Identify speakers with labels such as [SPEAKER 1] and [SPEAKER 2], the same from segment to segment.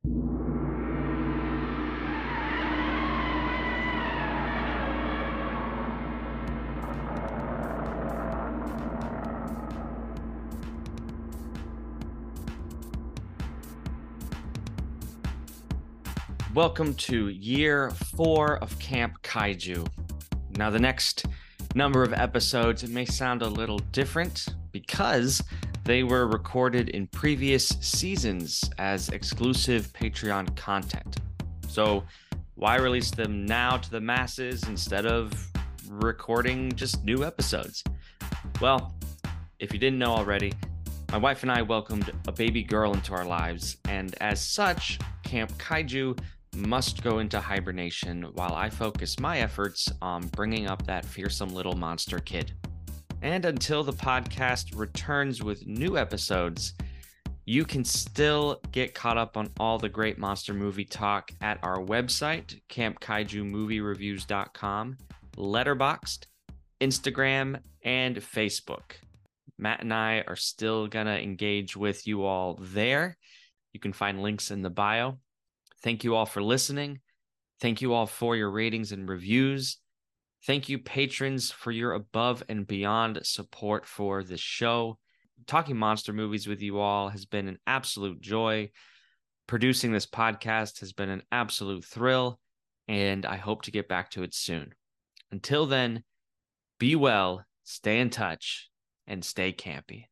[SPEAKER 1] Welcome to year 4 of Camp Kaiju. Now, the next number of episodes, it may sound a little different because they were recorded in previous seasons as exclusive Patreon content. So why release them now to the masses instead of recording just new episodes? Well, if you didn't know already, my wife and I welcomed a baby girl into our lives, and as such, Camp Kaiju must go into hibernation while I focus my efforts on bringing up that fearsome little monster kid. And until the podcast returns with new episodes, you can still get caught up on all the great monster movie talk at our website, campkaijumoviereviews.com, Letterboxd, Instagram, and Facebook. Matt and I are still gonna engage with you all there. You can find links in the bio. Thank you all for listening. Thank you all for your ratings and reviews. Thank you, patrons, for your above and beyond support for this show. Talking monster movies with you all has been an absolute joy. Producing this podcast has been an absolute thrill, and I hope to get back to it soon. Until then, be well, stay in touch, and stay campy.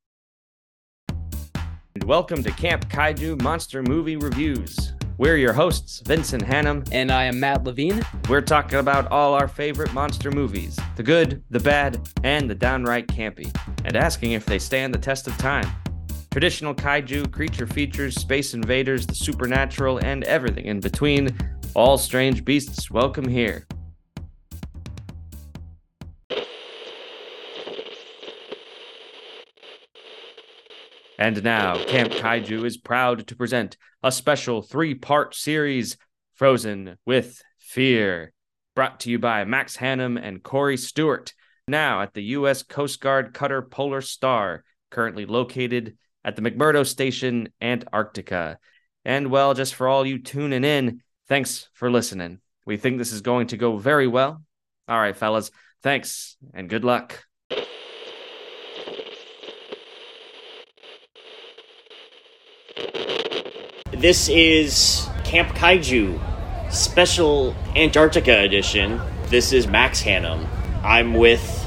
[SPEAKER 1] And welcome to Camp Kaiju Monster Movie Reviews. We're your hosts, Vincent Hannum.
[SPEAKER 2] And I am Matt Levine.
[SPEAKER 1] We're talking about all our favorite monster movies, the good, the bad, and the downright campy, and asking if they stand the test of time. Traditional kaiju, creature features, space invaders, the supernatural, and everything in between. All strange beasts welcome here. And now, Camp Kaiju is proud to present a special 3-part series, Frozen with Fear, brought to you by Max Hannum and Corey Stewart, now at the U.S. Coast Guard cutter Polar Star, currently located at the McMurdo Station, Antarctica. And well, just for all you tuning in, thanks for listening. We think this is going to go very well. All right, fellas, thanks and good luck.
[SPEAKER 3] This is Camp Kaiju, special Antarctica edition. This is Max Hannum. I'm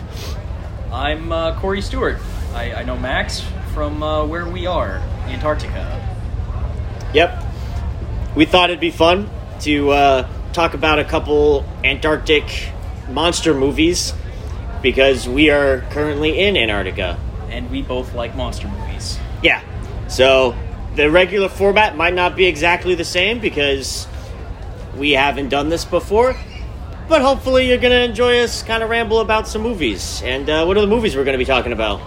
[SPEAKER 2] Corey Stewart. I know Max from where we are, Antarctica.
[SPEAKER 3] Yep. We thought it'd be fun to talk about a couple Antarctic monster movies because we are currently in Antarctica.
[SPEAKER 2] And we both like monster movies.
[SPEAKER 3] Yeah. So the regular format might not be exactly the same because we haven't done this before, but hopefully you're going to enjoy us kind of ramble about some movies. And what are the movies we're going to be talking about?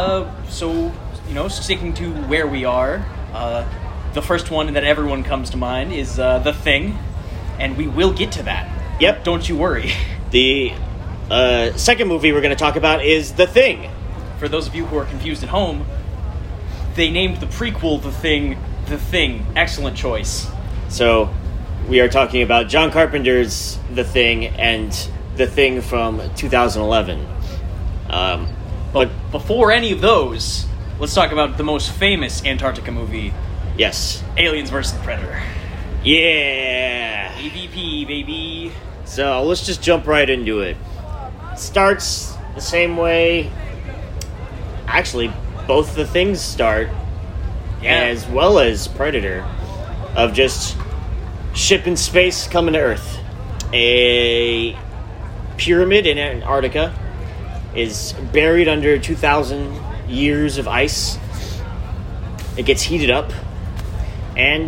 [SPEAKER 2] Sticking to where we are, the first one that everyone comes to mind is The Thing, and we will get to that.
[SPEAKER 3] Yep.
[SPEAKER 2] Don't you worry.
[SPEAKER 3] The second movie we're going to talk about is The Thing.
[SPEAKER 2] For those of you who are confused at home, they named the prequel The Thing. Excellent choice.
[SPEAKER 3] So, we are talking about John Carpenter's The Thing and The Thing from 2011.
[SPEAKER 2] But before any of those, let's talk about the most famous Antarctica movie.
[SPEAKER 3] Yes.
[SPEAKER 2] Aliens vs. Predator.
[SPEAKER 3] Yeah!
[SPEAKER 2] AVP, baby.
[SPEAKER 3] So, let's just jump right into it. Starts the same way. Actually, both the things start, as well as Predator, of just ship in space coming to Earth. A pyramid in Antarctica is buried under 2,000 years of ice. It gets heated up, and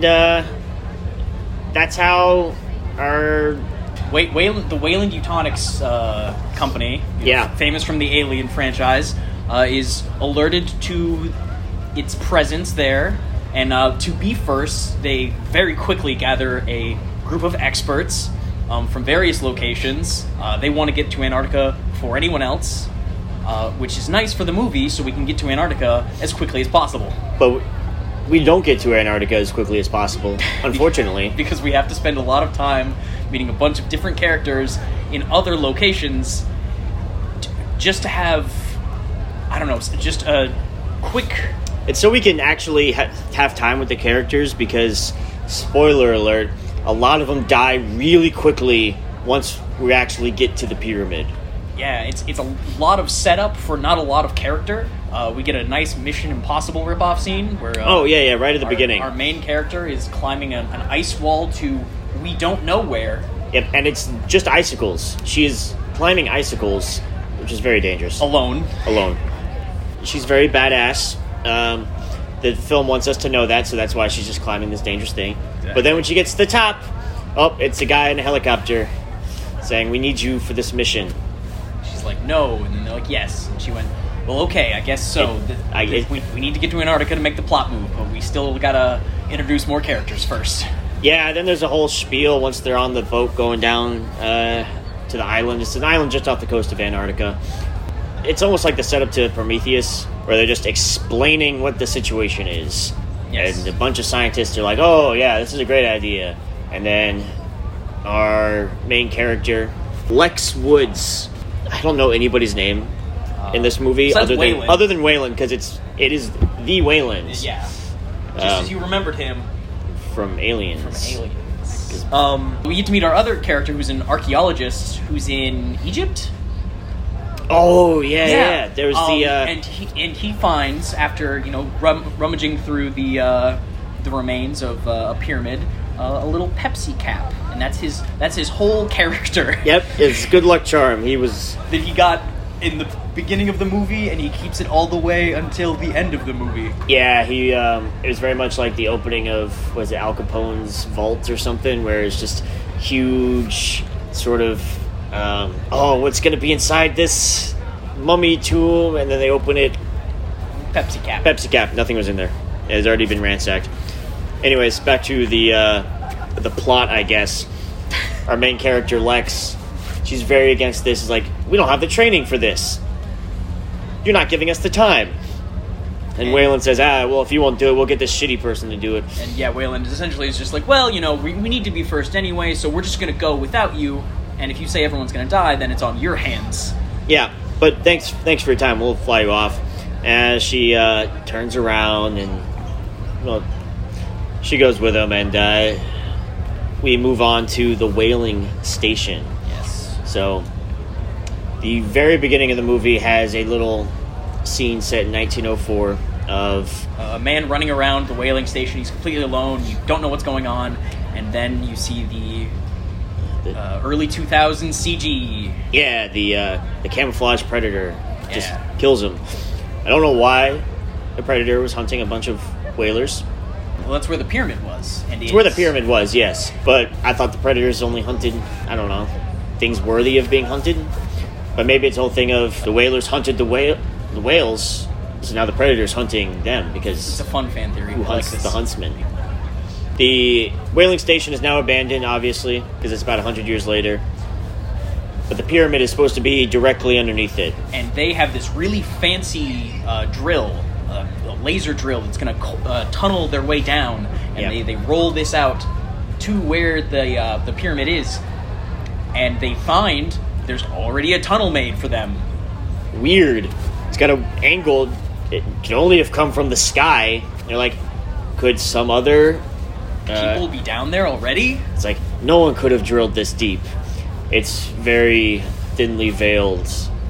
[SPEAKER 3] that's how our
[SPEAKER 2] the Weyland Yutonics company, famous from the Alien franchise, is alerted to its presence there, and to be first, they very quickly gather a group of experts from various locations. They want to get to Antarctica before anyone else, which is nice for the movie, so we can get to Antarctica as quickly as possible.
[SPEAKER 3] But we don't get to Antarctica as quickly as possible, unfortunately.
[SPEAKER 2] Because we have to spend a lot of time meeting a bunch of different characters in other locations just to have, just a quick...
[SPEAKER 3] It's so we can actually have time with the characters because, spoiler alert, a lot of them die really quickly once we actually get to the pyramid.
[SPEAKER 2] Yeah, it's a lot of setup for not a lot of character. We get a nice Mission Impossible ripoff scene where...
[SPEAKER 3] right at the beginning.
[SPEAKER 2] Our main character is climbing an ice wall to we don't know where.
[SPEAKER 3] Yep, and it's just icicles. She is climbing icicles, which is very dangerous.
[SPEAKER 2] Alone.
[SPEAKER 3] She's very badass. The film wants us to know that, so that's why she's just climbing this dangerous thing. Exactly. But then when she gets to the top, it's a guy in a helicopter saying, "We need you for this mission."
[SPEAKER 2] She's like, "No," and then they're like, "Yes." And she went, "Well, okay, I guess so. We need to get to Antarctica to make the plot move, but we still gotta introduce more characters first."
[SPEAKER 3] Yeah, then there's a whole spiel once they're on the boat going down to the island. It's an island just off the coast of Antarctica. It's almost like the setup to Prometheus, where they're just explaining what the situation is. Yes. And a bunch of scientists are like, "Oh, yeah, this is a great idea." And then our main character, Lex Woods. I don't know anybody's name in this movie other than Wayland, because it is the Wayland.
[SPEAKER 2] Yeah. Just as you remembered him
[SPEAKER 3] from Aliens.
[SPEAKER 2] We get to meet our other character, who's an archaeologist, who's in Egypt.
[SPEAKER 3] Oh yeah. There's
[SPEAKER 2] and he finds, after rummaging through the remains of a pyramid, a little Pepsi cap, and that's his whole character.
[SPEAKER 3] Yep, it's good luck charm.
[SPEAKER 2] That he got in the beginning of the movie, and he keeps it all the way until the end of the movie.
[SPEAKER 3] Yeah, it was very much like the opening of, was it Al Capone's vault or something, where it's just huge sort of what's going to be inside this mummy tomb, and then they open it. Pepsi cap. Nothing was in there. It has already been ransacked. Anyways, back to the plot, I guess. Our main character, Lex, she's very against this. Is like, we don't have the training for this. You're not giving us the time. And Wayland says, well, if you won't do it, we'll get this shitty person to do it.
[SPEAKER 2] And yeah, Wayland essentially is just like, well, we need to be first anyway, so we're just going to go without you. And if you say everyone's going to die, then it's on your hands.
[SPEAKER 3] Yeah, but thanks for your time. We'll fly you off. And she turns around and, she goes with him, and we move on to the whaling station.
[SPEAKER 2] Yes.
[SPEAKER 3] So the very beginning of the movie has a little scene set in 1904 of
[SPEAKER 2] a man running around the whaling station. He's completely alone. You don't know what's going on. And then you see the early 2000s CG.
[SPEAKER 3] Yeah, the camouflage predator just kills him. I don't know why the predator was hunting a bunch of whalers.
[SPEAKER 2] Well, that's where the pyramid was.
[SPEAKER 3] It's where the pyramid was, yes. But I thought the predators only hunted, I don't know, things worthy of being hunted. But maybe it's a whole thing of the whalers hunted the whales, so now the predator's hunting them, because
[SPEAKER 2] it's a fun fan theory.
[SPEAKER 3] Who hunts the huntsman? The whaling station is now abandoned, obviously, because it's about 100 years later. But the pyramid is supposed to be directly underneath it.
[SPEAKER 2] And they have this really fancy drill, a laser drill that's going to tunnel their way down. And they roll this out to where the pyramid is. And they find there's already a tunnel made for them.
[SPEAKER 3] Weird. It's got an angle. It can only have come from the sky. They're like, could some other...
[SPEAKER 2] people be down there already?
[SPEAKER 3] It's like, no one could have drilled this deep. It's very thinly veiled,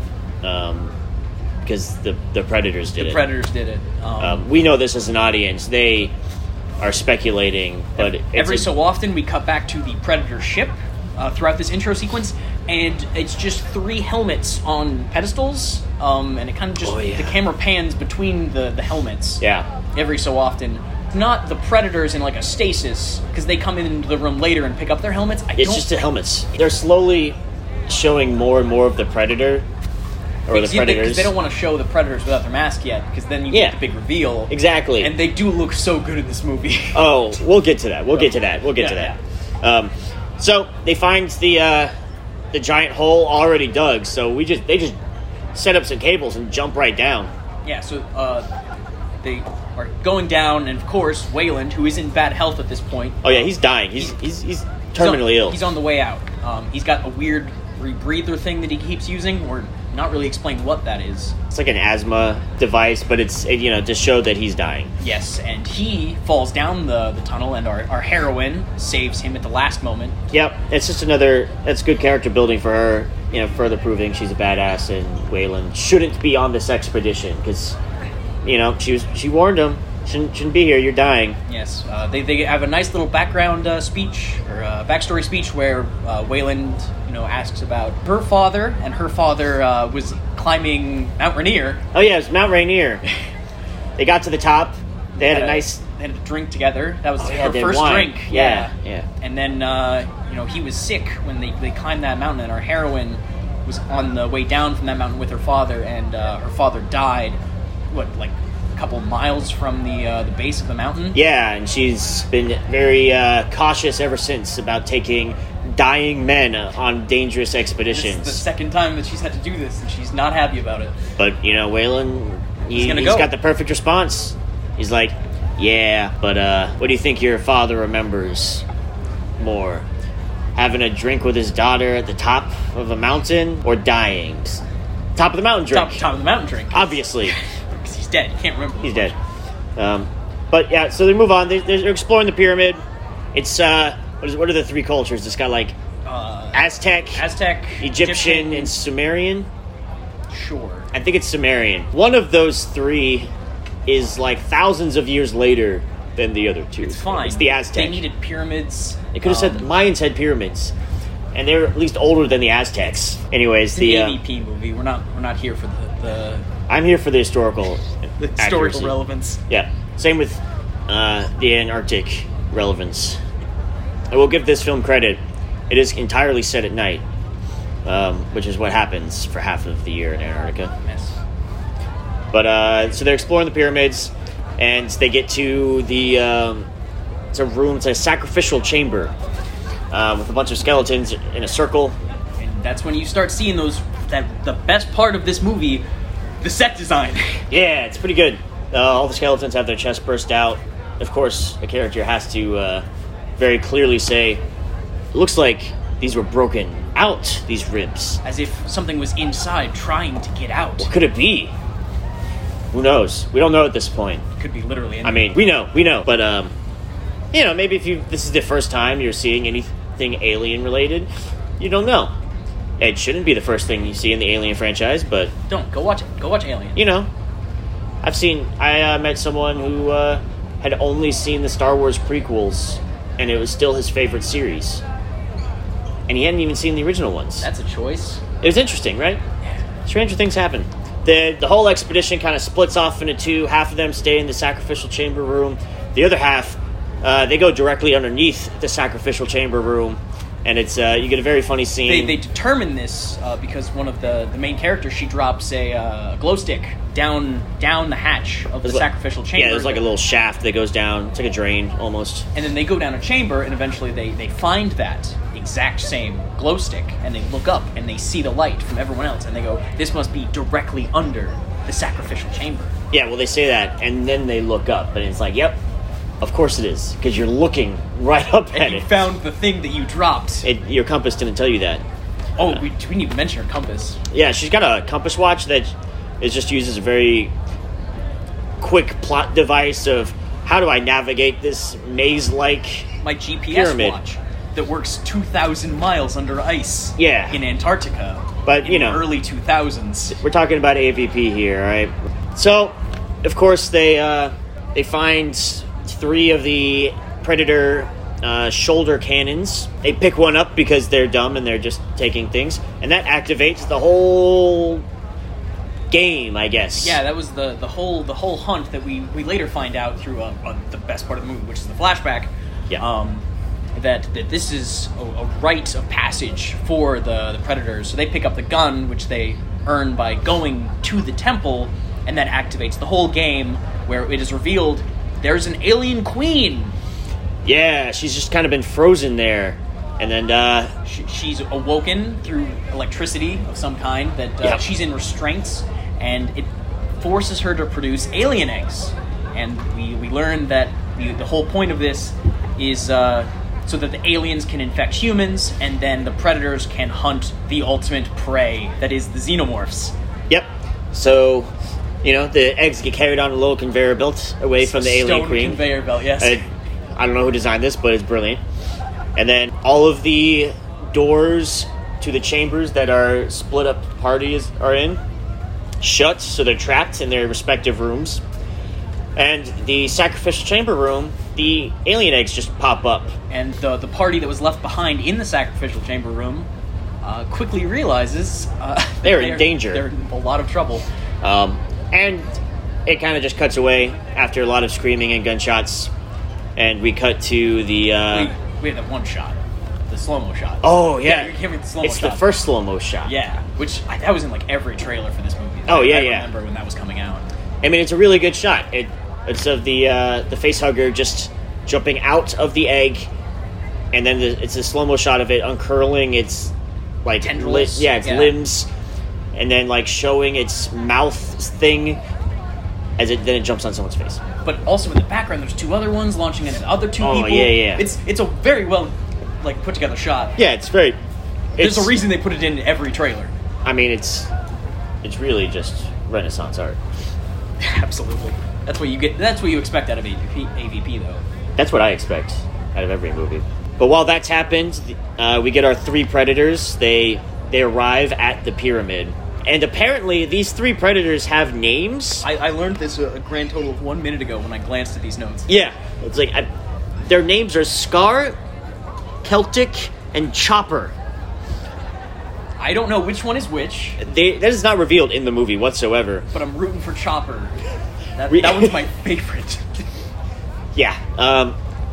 [SPEAKER 3] because the Predators did it.
[SPEAKER 2] The Predators did it.
[SPEAKER 3] We know this as an audience. They are speculating, but
[SPEAKER 2] every so often we cut back to the Predator ship throughout this intro sequence, and it's just 3 helmets on pedestals, and it kind of just the camera pans between the helmets.
[SPEAKER 3] Yeah.
[SPEAKER 2] Every so often. Not the Predators in like a stasis, because they come into the room later and pick up their helmets.
[SPEAKER 3] It's just the helmets. They're slowly showing more and more of the Predator, or the Predators.
[SPEAKER 2] Because they don't want to show the Predators without their mask yet, because then you get the big reveal.
[SPEAKER 3] Exactly.
[SPEAKER 2] And they do look so good in this movie.
[SPEAKER 3] Oh, we'll get to that. We'll get to that. So they find the giant hole already dug. So they just set up some cables and jump right down.
[SPEAKER 2] Yeah. So they are going down, and of course, Wayland, who is in bad health at this point.
[SPEAKER 3] Oh yeah, he's dying. He's terminally ill.
[SPEAKER 2] He's on the way out. He's got a weird rebreather thing that he keeps using, or not really explained what that is.
[SPEAKER 3] It's like an asthma device, but it's to show that he's dying.
[SPEAKER 2] Yes, and he falls down the tunnel, and our heroine saves him at the last moment.
[SPEAKER 3] Yep, it's just that's good character building for her, further proving she's a badass, and Wayland shouldn't be on this expedition, because, she warned him, shouldn't be here, you're dying.
[SPEAKER 2] Yes, they have a nice little background speech, or backstory speech, where Wayland, asks about her father, and her father was climbing Mount Rainier.
[SPEAKER 3] Oh yeah, it's Mount Rainier. They got to the top, they had a
[SPEAKER 2] drink together. That was her first
[SPEAKER 3] wine.
[SPEAKER 2] drink.
[SPEAKER 3] Yeah.
[SPEAKER 2] And then, he was sick when they climbed that mountain, and our heroine was on the way down from that mountain with her father, and her father died, a couple miles from the base of the mountain?
[SPEAKER 3] Yeah, and she's been very cautious ever since about taking dying men on dangerous expeditions.
[SPEAKER 2] This is the second time that she's had to do this, and she's not happy about it.
[SPEAKER 3] But, Wayland, he's got the perfect response. He's like, yeah, but what do you think your father remembers more? Having a drink with his daughter at the top of a mountain, or dying? Top of the mountain drink.
[SPEAKER 2] Top of the mountain drink.
[SPEAKER 3] Obviously.
[SPEAKER 2] Because he's dead. You can't remember.
[SPEAKER 3] He's dead. But yeah, so they move on. They're exploring the pyramid. It's, what are the three cultures? It's got Aztec, Egyptian, and Sumerian.
[SPEAKER 2] Sure.
[SPEAKER 3] I think it's Sumerian. One of those three is thousands of years later than the other two.
[SPEAKER 2] It's fine.
[SPEAKER 3] It's the Aztec.
[SPEAKER 2] They needed pyramids.
[SPEAKER 3] They could have said the Mayans had pyramids, and they're at least older than the Aztecs. Anyways,
[SPEAKER 2] it's an AVP movie. We're not here for the
[SPEAKER 3] I'm here for the historical
[SPEAKER 2] relevance.
[SPEAKER 3] Yeah. Same with the Antarctic relevance. I will give this film credit. It is entirely set at night, which is what happens for half of the year in Antarctica.
[SPEAKER 2] Yes.
[SPEAKER 3] But so they're exploring the pyramids, and they get to the it's a room. It's a sacrificial chamber with a bunch of skeletons in a circle.
[SPEAKER 2] And that's when you start seeing the best part of this movie, the set design.
[SPEAKER 3] Yeah, it's pretty good. All the skeletons have their chests burst out. Of course, a character has to very clearly say, it looks like these were broken out, these ribs.
[SPEAKER 2] As if something was inside trying to get out.
[SPEAKER 3] What could it be? Who knows? We don't know at this point.
[SPEAKER 2] It could be literally anything.
[SPEAKER 3] I mean, we know. But, maybe if this is the first time you're seeing anything alien-related, you don't know. It shouldn't be the first thing you see in the Alien franchise, but...
[SPEAKER 2] Don't. Go watch it. Go watch Alien.
[SPEAKER 3] I met someone who had only seen the Star Wars prequels, and it was still his favorite series. And he hadn't even seen the original ones.
[SPEAKER 2] That's a choice.
[SPEAKER 3] It was interesting, right?
[SPEAKER 2] Yeah.
[SPEAKER 3] Stranger things happen. The whole expedition kind of splits off into two. Half of them stay in the sacrificial chamber room. The other half, they go directly underneath the sacrificial chamber room. And it's you get a very funny scene.
[SPEAKER 2] They determine this because one of the main characters, she drops a glow stick down the hatch of the sacrificial chamber.
[SPEAKER 3] Yeah, there's a little shaft that goes down. It's like a drain, almost.
[SPEAKER 2] And then they go down a chamber, and eventually they find that exact same glow stick, and they look up, and they see the light from everyone else, and they go, this must be directly under the sacrificial chamber.
[SPEAKER 3] Yeah, well, they say that, and then they look up, and it's like, yep, of course it is, because you're looking right up at it.
[SPEAKER 2] And you found the thing that you dropped.
[SPEAKER 3] Your compass didn't tell you that.
[SPEAKER 2] Oh, we didn't even mention her compass.
[SPEAKER 3] Yeah, she's got a compass watch that is just used as a very quick plot device of how do I navigate this maze-like
[SPEAKER 2] My GPS
[SPEAKER 3] pyramid.
[SPEAKER 2] watch that works 2,000 miles under ice in Antarctica.
[SPEAKER 3] But,
[SPEAKER 2] in the early 2000s.
[SPEAKER 3] We're talking about AVP here, all right? So, of course, they find 3 of the Predator shoulder cannons. They pick one up because they're dumb and they're just taking things, and that activates the whole game, I guess.
[SPEAKER 2] Yeah, that was the whole hunt that we later find out through the best part of the movie, which is the flashback.
[SPEAKER 3] Yeah.
[SPEAKER 2] That this is a rite of passage for the Predators. So they pick up the gun, which they earn by going to the temple, and that activates the whole game, where it is revealed there's an alien queen.
[SPEAKER 3] Yeah, she's just kind of been frozen there. And then
[SPEAKER 2] she's awoken through electricity of some kind, that she's in restraints, and it forces her to produce alien eggs. and we learn that the whole point of this is so that the aliens can infect humans, and then the predators can hunt the ultimate prey, that is the xenomorphs.
[SPEAKER 3] Yep. So, the eggs get carried on a little conveyor belt away from the alien queen.
[SPEAKER 2] Conveyor belt, yes.
[SPEAKER 3] I don't know who designed this, but it's brilliant. And then all of the doors to the chambers that our split up parties are in shut, so they're trapped in their respective rooms. And the sacrificial chamber room, the alien eggs just pop up.
[SPEAKER 2] And the party that was left behind in the sacrificial chamber room quickly realizes
[SPEAKER 3] they're in danger.
[SPEAKER 2] They're in a lot of trouble.
[SPEAKER 3] And it kind of just cuts away after a lot of screaming and gunshots. And we cut to the...
[SPEAKER 2] we had that one shot. The slow-mo shot.
[SPEAKER 3] Oh, yeah.
[SPEAKER 2] You gave me the slow-mo
[SPEAKER 3] shot.
[SPEAKER 2] It's
[SPEAKER 3] the first slow-mo shot.
[SPEAKER 2] Yeah, which that was in like every trailer for this movie.
[SPEAKER 3] Oh, yeah,
[SPEAKER 2] I remember when that was coming out.
[SPEAKER 3] I mean, it's a really good shot. It's of the facehugger just jumping out of the egg, and then it's a slow-mo shot of it uncurling its like
[SPEAKER 2] tendrils.
[SPEAKER 3] Limbs, and then like showing its mouth thing as then it jumps on someone's face.
[SPEAKER 2] But also in the background, there's two other ones launching into other two people.
[SPEAKER 3] Oh yeah.
[SPEAKER 2] It's a very well like put together shot.
[SPEAKER 3] Yeah, it's very.
[SPEAKER 2] There's a reason they put it in every trailer.
[SPEAKER 3] I mean, it's really just Renaissance art.
[SPEAKER 2] Absolutely. That's what you get. That's what you expect out of AVP, though.
[SPEAKER 3] That's what I expect out of every movie. But while that's happened, we get our three predators. They arrive at the pyramid, and apparently these three predators have names.
[SPEAKER 2] I learned this a grand total of 1 minute ago when I glanced at these notes.
[SPEAKER 3] Yeah, it's like their names are Scar, Celtic, and Chopper.
[SPEAKER 2] I don't know which one is which.
[SPEAKER 3] That is not revealed in the movie whatsoever.
[SPEAKER 2] But I'm rooting for Chopper. That one's my favorite.
[SPEAKER 3] Yeah.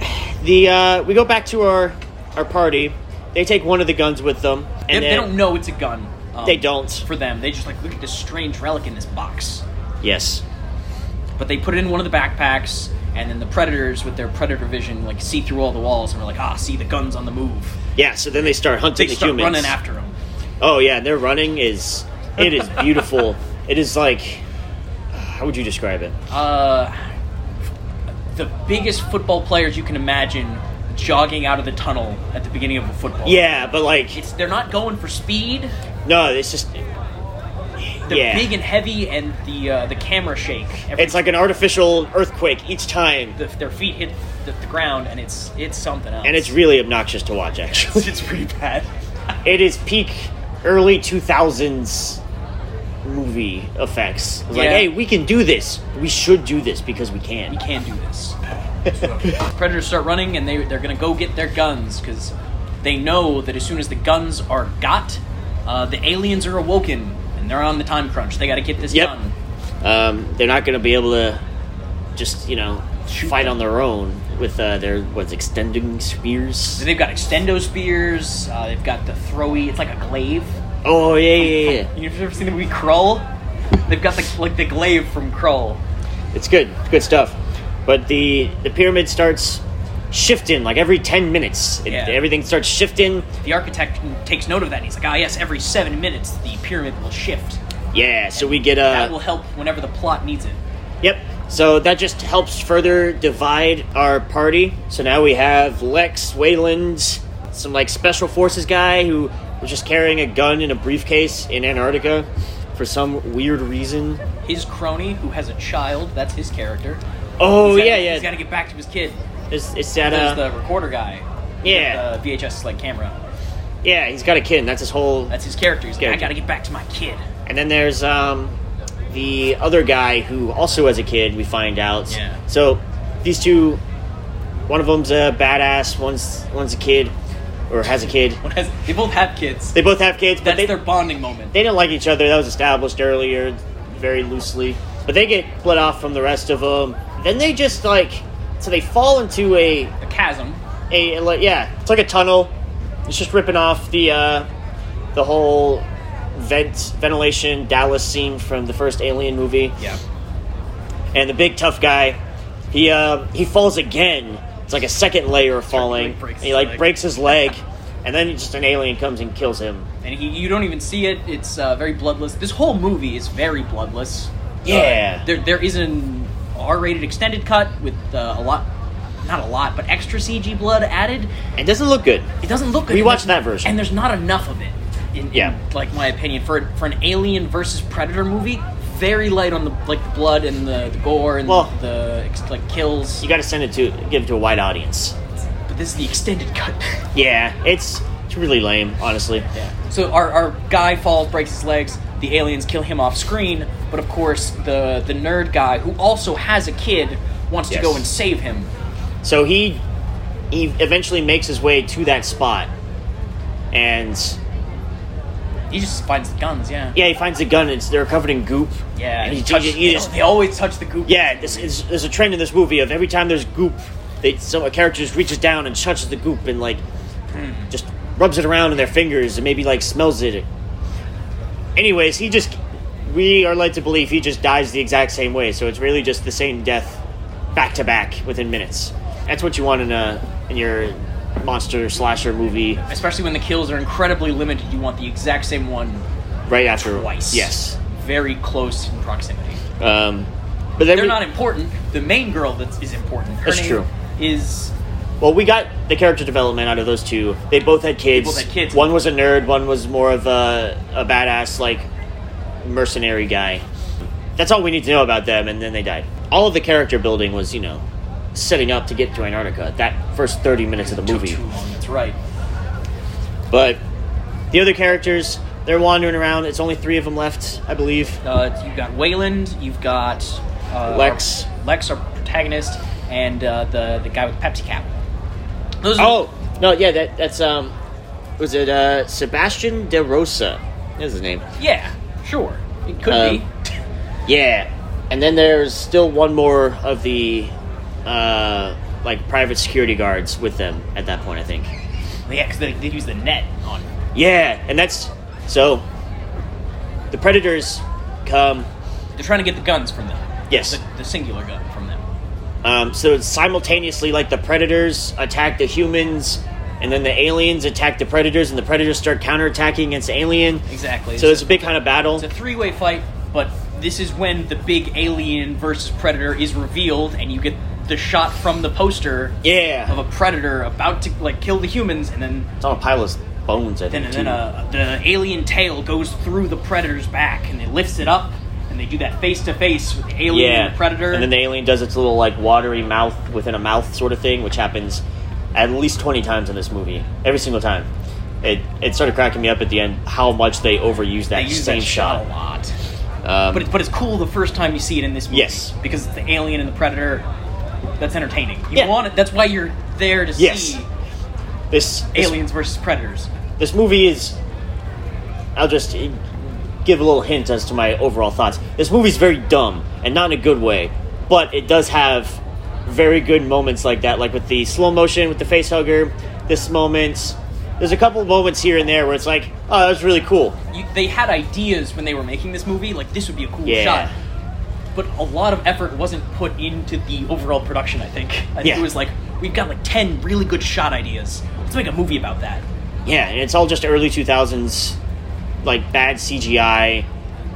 [SPEAKER 3] We go back to our party. They take one of the guns with them. And
[SPEAKER 2] they don't know it's a gun.
[SPEAKER 3] They don't.
[SPEAKER 2] For them. They just look at this strange relic in this box.
[SPEAKER 3] Yes.
[SPEAKER 2] But they put it in one of the backpacks, and then the predators with their predator vision see through all the walls, and we're like, see the guns on the move.
[SPEAKER 3] Yeah, so then they start hunting the humans.
[SPEAKER 2] They start running after them.
[SPEAKER 3] Oh yeah, their running is beautiful. It is like, how would you describe it?
[SPEAKER 2] The biggest football players you can imagine jogging out of the tunnel at the beginning of a football.
[SPEAKER 3] Yeah, but like
[SPEAKER 2] they're not going for speed.
[SPEAKER 3] No, it's just
[SPEAKER 2] they're big and heavy, and the camera shake.
[SPEAKER 3] It's like an artificial earthquake each time.
[SPEAKER 2] Their feet hit the ground, and it's something else.
[SPEAKER 3] And it's really obnoxious to watch. Actually,
[SPEAKER 2] it's pretty bad.
[SPEAKER 3] It is peak early 2000s movie effects. It's like, hey, we can do this. We should do this because we can.
[SPEAKER 2] We can do this. Predators start running, and they're going to go get their guns because they know that as soon as the guns are got, the aliens are awoken, and they're on the time crunch. They got to get this done.
[SPEAKER 3] They're not going to be able to just, fight on their own with their extending spears.
[SPEAKER 2] They've got extendo spears. They've got the throwy. It's like a glaive.
[SPEAKER 3] Oh yeah.
[SPEAKER 2] You've ever seen the movie Krull? They've got the glaive from Krull.
[SPEAKER 3] It's good. It's good stuff. But the pyramid starts shifting like every 10 minutes. Everything starts shifting.
[SPEAKER 2] The architect takes note of that, and he's like, yes, every 7 minutes the pyramid will shift.
[SPEAKER 3] Yeah, so we get
[SPEAKER 2] that will help whenever the plot needs it.
[SPEAKER 3] Yep. So that just helps further divide our party. So now we have Lex, Wayland, some special forces guy who was just carrying a gun in a briefcase in Antarctica for some weird reason.
[SPEAKER 2] His crony, who has a child, that's his character.
[SPEAKER 3] Oh,
[SPEAKER 2] He's
[SPEAKER 3] yeah.
[SPEAKER 2] He's got to get back to his kid.
[SPEAKER 3] There's
[SPEAKER 2] the recorder guy.
[SPEAKER 3] Yeah.
[SPEAKER 2] The VHS camera.
[SPEAKER 3] Yeah, he's got a kid, and that's his whole...
[SPEAKER 2] That's his character. He's like, I got to get back to my kid.
[SPEAKER 3] And then there's the other guy who also has a kid, we find out.
[SPEAKER 2] Yeah.
[SPEAKER 3] So these two, one of them's a badass, one's a kid, or has a kid.
[SPEAKER 2] They both have kids.
[SPEAKER 3] They both have kids, but
[SPEAKER 2] that's their bonding moment.
[SPEAKER 3] They didn't like each other. That was established earlier, very loosely. But they get split off from the rest of them. Then they just so they fall into a
[SPEAKER 2] chasm.
[SPEAKER 3] It's like a tunnel. It's just ripping off the whole ventilation Dallas scene from the first Alien movie.
[SPEAKER 2] Yeah.
[SPEAKER 3] And the big tough guy, he falls again. It's like a second layer of falling. He breaks his leg, and then just an alien comes and kills him.
[SPEAKER 2] And you don't even see it. It's very bloodless. This whole movie is very bloodless.
[SPEAKER 3] Yeah.
[SPEAKER 2] There isn't R-rated extended cut with not a lot, but extra CG blood added.
[SPEAKER 3] It doesn't look good.
[SPEAKER 2] It doesn't look good.
[SPEAKER 3] We watched that version.
[SPEAKER 2] And there's not enough of it, in like, my opinion. For an Alien versus Predator movie, very light on the blood and the gore and the kills.
[SPEAKER 3] You got to give it to a wide audience.
[SPEAKER 2] But this is the extended cut.
[SPEAKER 3] Yeah, it's really lame, honestly.
[SPEAKER 2] Yeah. So our guy falls, breaks his legs. The aliens kill him off screen, but of course the nerd guy, who also has a kid, wants to go and save him.
[SPEAKER 3] So he eventually makes his way to that spot, and
[SPEAKER 2] he just finds the guns. Yeah,
[SPEAKER 3] he finds the gun. They're covered in goop.
[SPEAKER 2] Yeah, and they always touch the goop.
[SPEAKER 3] Yeah, there's a trend in this movie of every time there's goop, a character just reaches down and touches the goop and just rubs it around in their fingers and maybe smells it. Anyways, we are led to believe he just dies the exact same way. So it's really just the same death, back to back within minutes. That's what you want in your monster slasher movie.
[SPEAKER 2] Especially when the kills are incredibly limited, you want the exact same one
[SPEAKER 3] right after
[SPEAKER 2] twice.
[SPEAKER 3] Yes,
[SPEAKER 2] very close in proximity.
[SPEAKER 3] But
[SPEAKER 2] they're not important. The main girl is important. Her name
[SPEAKER 3] true.
[SPEAKER 2] Is
[SPEAKER 3] well, we got the character development out of those two. They both had kids. One was a nerd. One was more of a badass mercenary guy. That's all we need to know about them. And then they died. All of the character building was setting up to get to Antarctica. That first 30 minutes of the movie.
[SPEAKER 2] Took too long. That's right.
[SPEAKER 3] But the other characters, they're wandering around. It's only 3 of them left, I believe.
[SPEAKER 2] You've got Wayland. You've got
[SPEAKER 3] Lex.
[SPEAKER 2] Lex, our protagonist, and the guy with the Pepsi cap.
[SPEAKER 3] That's was it Sebastian De Rosa? That's his name.
[SPEAKER 2] Yeah, sure. It could be.
[SPEAKER 3] Yeah. And then there's still one more of the private security guards with them at that point, I think.
[SPEAKER 2] Yeah, because they use the net on.
[SPEAKER 3] Yeah, and that's so. The Predators come.
[SPEAKER 2] They're trying to get the guns from them.
[SPEAKER 3] Yes,
[SPEAKER 2] the singular gun from them.
[SPEAKER 3] So it's simultaneously the Predators attack the humans, and then the aliens attack the Predators, and the Predators start counterattacking against the alien.
[SPEAKER 2] Exactly.
[SPEAKER 3] So it's a big kind of battle.
[SPEAKER 2] It's a 3-way fight, but this is when the big Alien versus Predator is revealed, and you get the shot from the poster of a Predator about to kill the humans, and then
[SPEAKER 3] it's on a pile of bones, I think.
[SPEAKER 2] Then the alien tail goes through the Predator's back, and it lifts it up, and they do that face-to-face with the alien and the Predator.
[SPEAKER 3] And then the alien does its little watery mouth within a mouth sort of thing, which happens at least 20 times in this movie. Every single time. It started cracking me up at the end how much they overuse that same shot
[SPEAKER 2] a lot. But it's cool the first time you see it in this movie.
[SPEAKER 3] Yes.
[SPEAKER 2] Because the alien and the Predator, that's entertaining. You want it. That's why you're there to see
[SPEAKER 3] this
[SPEAKER 2] aliens versus Predators.
[SPEAKER 3] This movie is... I'll just give a little hint as to my overall thoughts. This movie's very dumb, and not in a good way, but it does have very good moments like that, with the slow motion with the face hugger, this moment. There's a couple of moments here and there where it's oh, that was really cool.
[SPEAKER 2] They had ideas when they were making this movie, this would be a cool shot. But a lot of effort wasn't put into the overall production, I think. I think it was we've got 10 really good shot ideas. Let's make a movie about that.
[SPEAKER 3] Yeah, and it's all just early 2000s, bad CGI,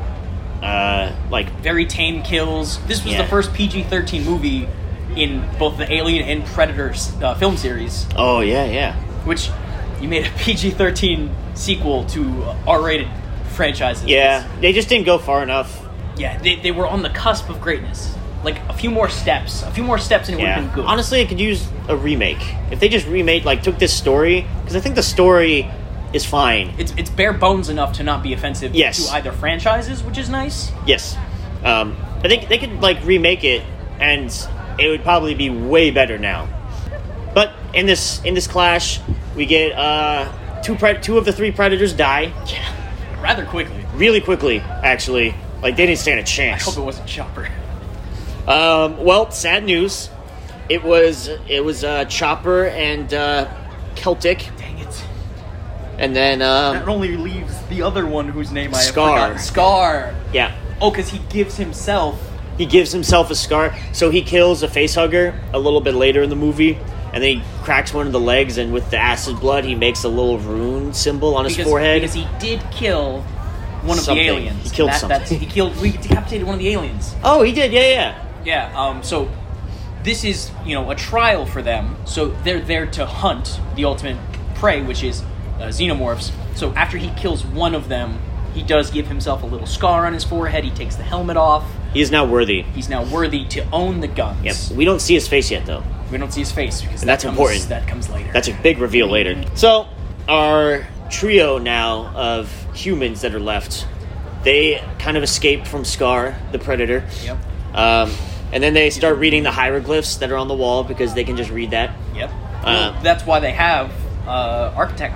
[SPEAKER 2] very tame kills. This was the first PG-13 movie in both the Alien and Predator film series.
[SPEAKER 3] Oh, yeah.
[SPEAKER 2] Which, you made a PG-13 sequel to R-rated franchises.
[SPEAKER 3] Yeah, they just didn't go far enough.
[SPEAKER 2] Yeah, they were on the cusp of greatness. A few more steps and it would have been good.
[SPEAKER 3] Honestly, it could use a remake. If they just remade, took this story, because I think the story is fine.
[SPEAKER 2] It's bare bones enough to not be offensive to either franchises, which is nice.
[SPEAKER 3] Yes. I think they could, remake it, and it would probably be way better now. But in this clash, we get two of the 3 Predators die.
[SPEAKER 2] Yeah, rather quickly.
[SPEAKER 3] Really quickly, actually. They didn't stand a chance.
[SPEAKER 2] I hope it wasn't Chopper.
[SPEAKER 3] Well, sad news. It was Chopper and Celtic.
[SPEAKER 2] Dang it.
[SPEAKER 3] And then
[SPEAKER 2] that only leaves the other one whose name I have
[SPEAKER 3] Scar.
[SPEAKER 2] forgotten. Scar.
[SPEAKER 3] Yeah.
[SPEAKER 2] Oh, because he gives himself
[SPEAKER 3] a scar. So he kills a facehugger a little bit later in the movie, and then he cracks one of the legs, and with the acid blood, he makes a little rune symbol on his forehead.
[SPEAKER 2] Because he did kill one of the aliens.
[SPEAKER 3] He killed something.
[SPEAKER 2] We decapitated one of the aliens.
[SPEAKER 3] Oh, he did, yeah.
[SPEAKER 2] Yeah. So this is, a trial for them. So they're there to hunt the ultimate prey, which is xenomorphs. So after he kills one of them, he does give himself a little scar on his forehead. He takes the helmet off.
[SPEAKER 3] He is now worthy.
[SPEAKER 2] He's now worthy to own the guns.
[SPEAKER 3] Yep. We don't see his face yet, though.
[SPEAKER 2] We don't see his face because
[SPEAKER 3] that's important.
[SPEAKER 2] That comes later.
[SPEAKER 3] That's a big reveal later. So, our trio now of humans that are left, they kind of escape from Scar, the Predator.
[SPEAKER 2] Yep.
[SPEAKER 3] And then they start reading the hieroglyphs that are on the wall because they can just read that.
[SPEAKER 2] Yep. Well, that's why they have architectologist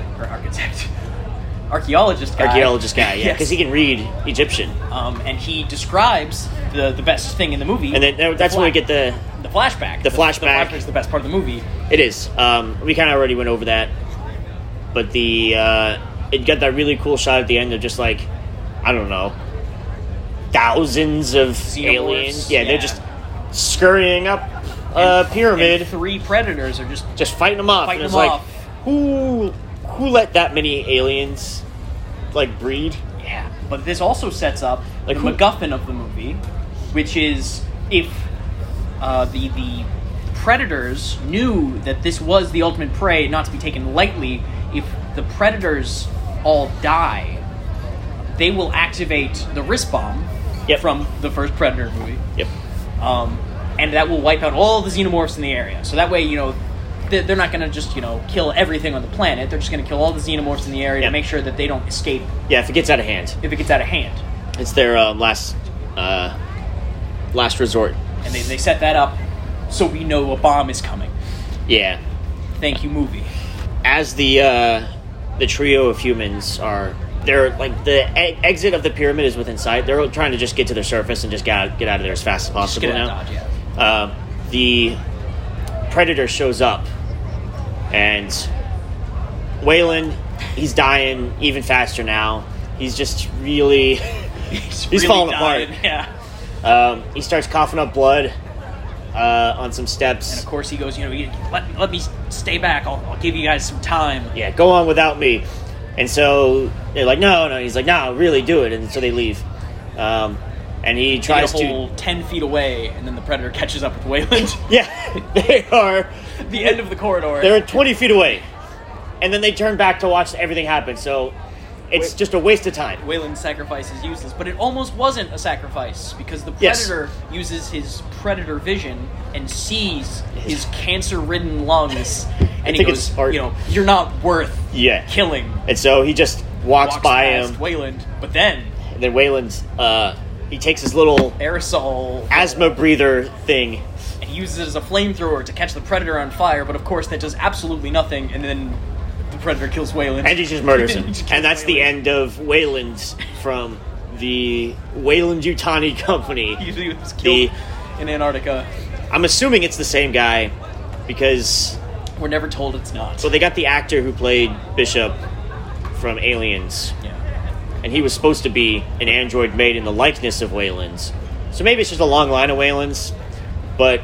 [SPEAKER 2] guy,
[SPEAKER 3] yeah, because he can read Egyptian.
[SPEAKER 2] And he describes the best thing in the movie.
[SPEAKER 3] And then that's when we get the
[SPEAKER 2] flashback.
[SPEAKER 3] The flashback.
[SPEAKER 2] The flashback is the best part of the movie.
[SPEAKER 3] It is. We kind of already went over that. But it got that really cool shot at the end of just like, I don't know, thousands of
[SPEAKER 2] Xenomorphs.
[SPEAKER 3] aliens. Yeah, they're just scurrying up a pyramid.
[SPEAKER 2] And 3 predators are just
[SPEAKER 3] fighting them off. Like, who let that many aliens breed?
[SPEAKER 2] Yeah, but this also sets up the MacGuffin of the movie, which is if the predators knew that this was the ultimate prey, not to be taken lightly. If the predators all die, they will activate the wrist bomb from the first Predator movie.
[SPEAKER 3] Yep.
[SPEAKER 2] And that will wipe out all the xenomorphs in the area. So that way, they're not going to just, kill everything on the planet. They're just going to kill all the xenomorphs in the area to make sure that they don't escape.
[SPEAKER 3] Yeah, if it gets out of hand. It's their last resort.
[SPEAKER 2] And they set that up so we know a bomb is coming.
[SPEAKER 3] Yeah.
[SPEAKER 2] Thank you, movie.
[SPEAKER 3] As the trio of humans they're the exit of the pyramid is within sight. They're trying to just get to the surface and just get out of there as fast as possible now.
[SPEAKER 2] Dodge,
[SPEAKER 3] the Predator shows up, and Weyland, he's dying even faster now. He's just really he's really falling
[SPEAKER 2] dying,
[SPEAKER 3] apart.
[SPEAKER 2] Yeah.
[SPEAKER 3] He starts coughing up blood on some steps,
[SPEAKER 2] and of course he goes, let me stay back. I'll give you guys some time.
[SPEAKER 3] Yeah, go on without me. And so they're like, no. He's like, no, really do it. And so they leave. And he tries
[SPEAKER 2] to... 10 feet away, and then the Predator catches up with Weyland.
[SPEAKER 3] Yeah, they are...
[SPEAKER 2] the end of the corridor.
[SPEAKER 3] They're 20 feet away. And then they turn back to watch everything happen. So it's just a waste of time.
[SPEAKER 2] Weyland's sacrifice is useless. But it almost wasn't a sacrifice, because the Predator uses his Predator vision and sees his cancer-ridden lungs. And he goes, you're not worth killing.
[SPEAKER 3] And so he just walks by him.
[SPEAKER 2] Weyland. But then
[SPEAKER 3] Weyland, he takes his little
[SPEAKER 2] aerosol
[SPEAKER 3] asthma breather thing.
[SPEAKER 2] And he uses it as a flamethrower to catch the Predator on fire, but of course that does absolutely nothing, and then the Predator kills Weyland.
[SPEAKER 3] And he just murders him. And that's the end of Weyland from the Weyland-Yutani Company.
[SPEAKER 2] He was killed in Antarctica.
[SPEAKER 3] I'm assuming it's the same guy, because...
[SPEAKER 2] we're never told it's not.
[SPEAKER 3] So they got the actor who played Bishop from Aliens.
[SPEAKER 2] Yeah.
[SPEAKER 3] And he was supposed to be an android made in the likeness of Weyland's. So maybe it's just a long line of Weyland's. But,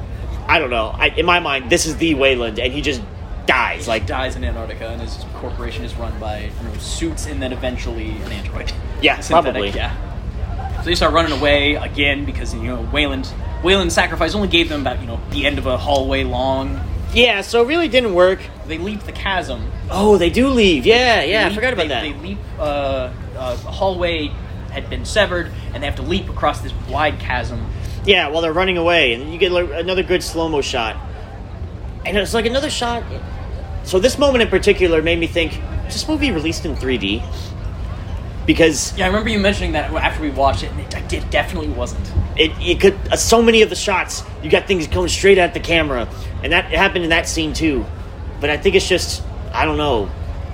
[SPEAKER 3] I don't know. In my mind, this is the Weyland, and he just dies.
[SPEAKER 2] He dies in Antarctica, and his corporation is run by suits and then eventually an android.
[SPEAKER 3] Yeah, probably.
[SPEAKER 2] Yeah. So they start running away again because, Weyland's sacrifice only gave them about, the end of a hallway long.
[SPEAKER 3] Yeah, so it really didn't work.
[SPEAKER 2] They leap the chasm.
[SPEAKER 3] Oh, they do leave. Yeah, I forgot about that.
[SPEAKER 2] They leap, a hallway had been severed, and they have to leap across this wide chasm.
[SPEAKER 3] Yeah, while they're running away, and you get another good slow-mo shot. And it's like another shot. So this moment in particular made me think, was this movie released in 3D? Because...
[SPEAKER 2] yeah, I remember you mentioning that after we watched it, and it definitely wasn't.
[SPEAKER 3] It could... so many of the shots, you got things going straight at the camera. And that happened in that scene, too. But I think it's just, I don't know,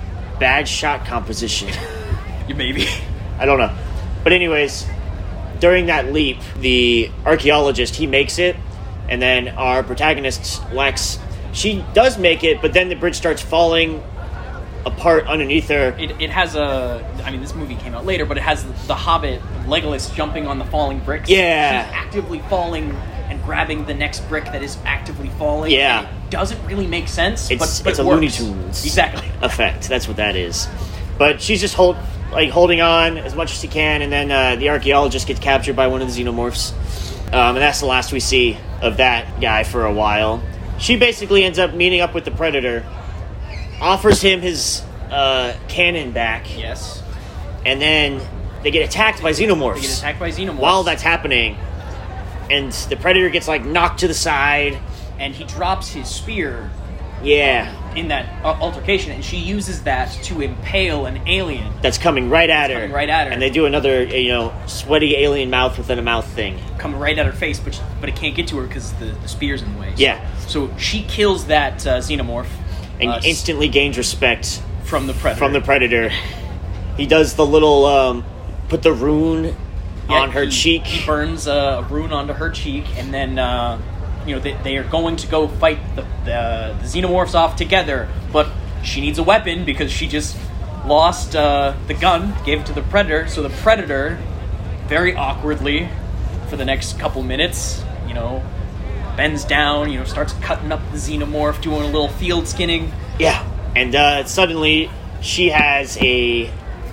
[SPEAKER 3] bad shot composition.
[SPEAKER 2] Maybe.
[SPEAKER 3] I don't know. But anyways, during that leap, the archaeologist, he makes it. And then our protagonist, Lex, she does make it, but then the bridge starts falling apart underneath her.
[SPEAKER 2] It has this movie came out later, but it has the Hobbit, Legolas, jumping on the falling bricks.
[SPEAKER 3] Yeah.
[SPEAKER 2] He's actively falling and grabbing the next brick that is actively falling.
[SPEAKER 3] Yeah.
[SPEAKER 2] And it doesn't really make sense, but
[SPEAKER 3] it's a Looney Tunes effect. That's what that is. But she's just holding on as much as she can, and then the archaeologist gets captured by one of the xenomorphs. And that's the last we see of that guy for a while. She basically ends up meeting up with the Predator, offers him his cannon back.
[SPEAKER 2] Yes.
[SPEAKER 3] And then they get attacked by xenomorphs. While that's happening. And the Predator gets, like, knocked to the side.
[SPEAKER 2] And he drops his spear.
[SPEAKER 3] Yeah.
[SPEAKER 2] In that altercation, and she uses that to impale an alien.
[SPEAKER 3] That's coming right at her. And they do another, sweaty alien mouth within a mouth thing.
[SPEAKER 2] Coming right at her face, but it can't get to her because the spear's in the way.
[SPEAKER 3] Yeah.
[SPEAKER 2] So she kills that xenomorph.
[SPEAKER 3] And instantly gains respect.
[SPEAKER 2] From the Predator.
[SPEAKER 3] He does the little, put the rune on her cheek.
[SPEAKER 2] He burns a rune onto her cheek, and then... they are going to go fight the xenomorphs off together, but she needs a weapon because she just lost the gun, gave it to the Predator. So the Predator, very awkwardly, for the next couple minutes, bends down, starts cutting up the xenomorph, doing a little field skinning.
[SPEAKER 3] Yeah, and suddenly she has an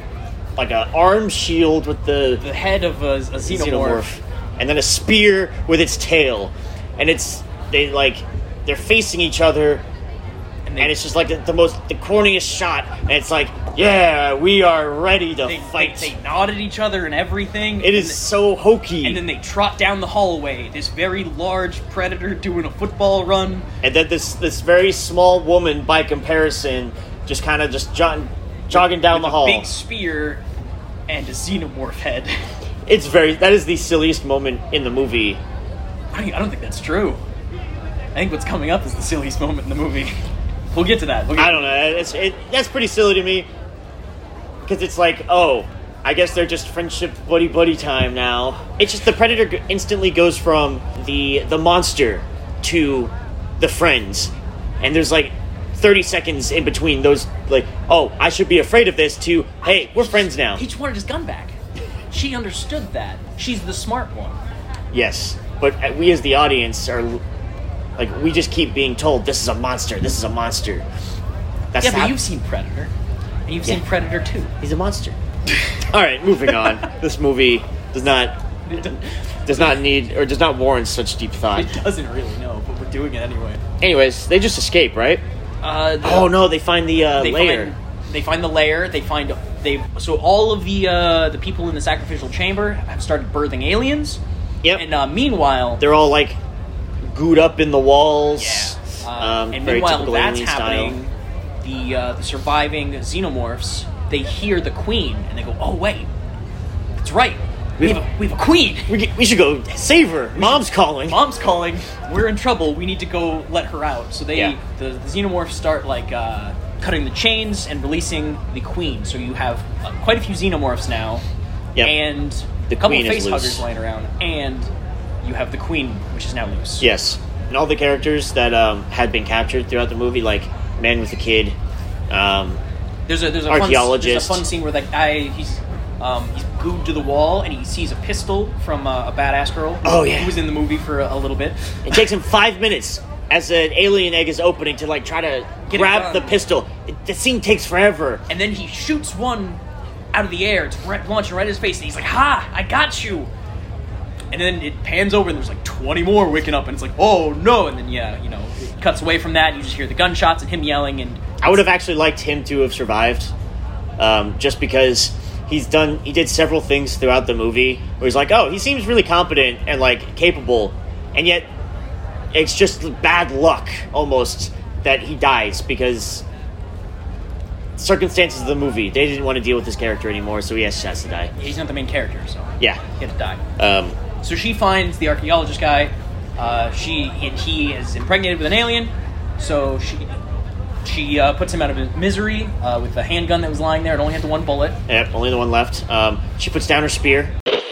[SPEAKER 3] arm shield with the
[SPEAKER 2] head of a xenomorph,
[SPEAKER 3] and then a spear with its tail. And they're facing each other, and it's just like the corniest shot, and it's like, yeah, we are ready to fight.
[SPEAKER 2] They nod at each other and everything.
[SPEAKER 3] It is so hokey.
[SPEAKER 2] And then they trot down the hallway, this very large Predator doing a football run.
[SPEAKER 3] And then this very small woman, by comparison, just kind of jogging down the hall.
[SPEAKER 2] With a big spear and a xenomorph head.
[SPEAKER 3] That is the silliest moment in the movie.
[SPEAKER 2] I don't think that's true. I think what's coming up is the silliest moment in the movie. We'll get to that.
[SPEAKER 3] I don't know. That's pretty silly to me. Because it's like, oh, I guess they're just friendship buddy time now. It's just the Predator instantly goes from the monster to the friends. And there's like 30 seconds in between those, like, oh, I should be afraid of this, to, hey, we're friends now.
[SPEAKER 2] He just wanted his gun back. She understood that. She's the smart one.
[SPEAKER 3] Yes. But we as the audience are, like, we just keep being told, this is a monster, this is a monster.
[SPEAKER 2] But you've seen Predator. And you've seen Predator 2.
[SPEAKER 3] He's a monster. Alright, moving on. This movie does not need, or does not warrant such deep thought.
[SPEAKER 2] It doesn't really, no, but we're doing it anyway.
[SPEAKER 3] Anyways, they just escape, right? They find the lair.
[SPEAKER 2] They find the lair, so all of the people in the sacrificial chamber have started birthing aliens.
[SPEAKER 3] Yep.
[SPEAKER 2] And meanwhile...
[SPEAKER 3] They're all, like, gooed up in the walls.
[SPEAKER 2] Yeah. And meanwhile that's happening, the surviving xenomorphs, they hear the queen, and they go, oh, wait. That's right. We have a queen.
[SPEAKER 3] We should go save her. Mom's calling.
[SPEAKER 2] We're in trouble. We need to go let her out. So the xenomorphs start, like, cutting the chains and releasing the queen. So you have quite a few xenomorphs now.
[SPEAKER 3] Yep.
[SPEAKER 2] And...
[SPEAKER 3] The
[SPEAKER 2] a couple
[SPEAKER 3] queen
[SPEAKER 2] of face
[SPEAKER 3] is loose.
[SPEAKER 2] huggers lying around, and you have the queen, which is now loose.
[SPEAKER 3] Yes, and all the characters that had been captured throughout the movie, like Man with a Kid,
[SPEAKER 2] there's a
[SPEAKER 3] archaeologist.
[SPEAKER 2] There's a fun scene where that guy he's glued to the wall, and he sees a pistol from a badass girl. Who was in the movie for a little bit.
[SPEAKER 3] It takes him 5 minutes as an alien egg is opening to try to grab the pistol. The scene takes forever,
[SPEAKER 2] and then he shoots one out of the air. It's launching right in his face, and he's like, ha, I got you. And then it pans over, and there's like 20 more waking up, and it's like, oh no. And then it cuts away from that, and you just hear the gunshots and him yelling. And
[SPEAKER 3] I would have actually liked him to have survived, just because he did several things throughout the movie where he's like, oh, he seems really competent and like capable, and yet it's just bad luck almost that he dies because circumstances of the movie. They didn't want to deal with this character anymore, so he has to die.
[SPEAKER 2] He's not the main character, so
[SPEAKER 3] he
[SPEAKER 2] had to die. So she finds the archaeologist guy. He is impregnated with an alien, so she puts him out of his misery with the handgun that was lying there. It only had the one bullet.
[SPEAKER 3] Yep, only the one left. She puts down her spear.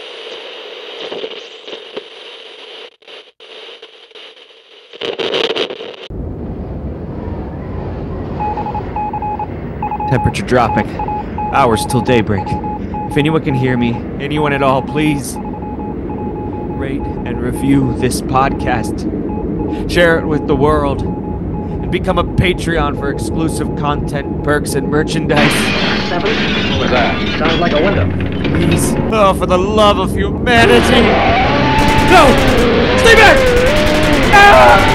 [SPEAKER 1] Temperature dropping. Hours till daybreak. If anyone can hear me, anyone at all, please rate and review this podcast. Share it with the world. And become a Patreon for exclusive content, perks, and merchandise.
[SPEAKER 4] 7? What was that? Sounds like a window.
[SPEAKER 1] Please. Oh, for the love of humanity. No! Stay back! Ah!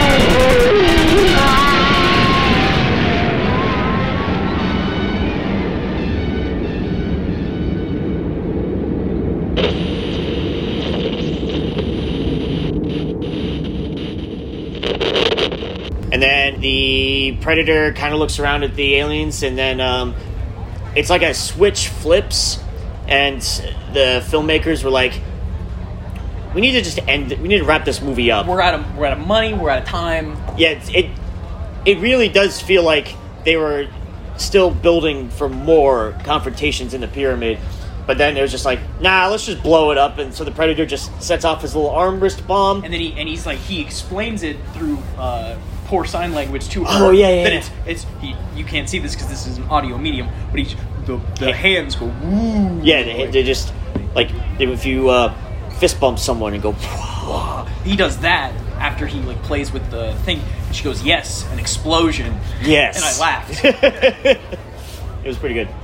[SPEAKER 3] And then the Predator kind of looks around at the aliens, and then it's like a switch flips, and the filmmakers were like, "We need to just end it. We need to wrap this movie up.
[SPEAKER 2] We're out of money. We're out of time."
[SPEAKER 3] Yeah, it really does feel like they were still building for more confrontations in the pyramid, but then it was just like, nah, let's just blow it up. And so the Predator just sets off his little arm wrist bomb,
[SPEAKER 2] and then he explains it through poor sign language to her.
[SPEAKER 3] Oh yeah.
[SPEAKER 2] That you can't see this because this is an audio medium, but the hands go woo.
[SPEAKER 3] Yeah, they just like if you fist bump someone and go.
[SPEAKER 2] He does that after he like plays with the thing. And she goes, "Yes, an explosion."
[SPEAKER 3] Yes,
[SPEAKER 2] and I laughed.
[SPEAKER 3] It was pretty good.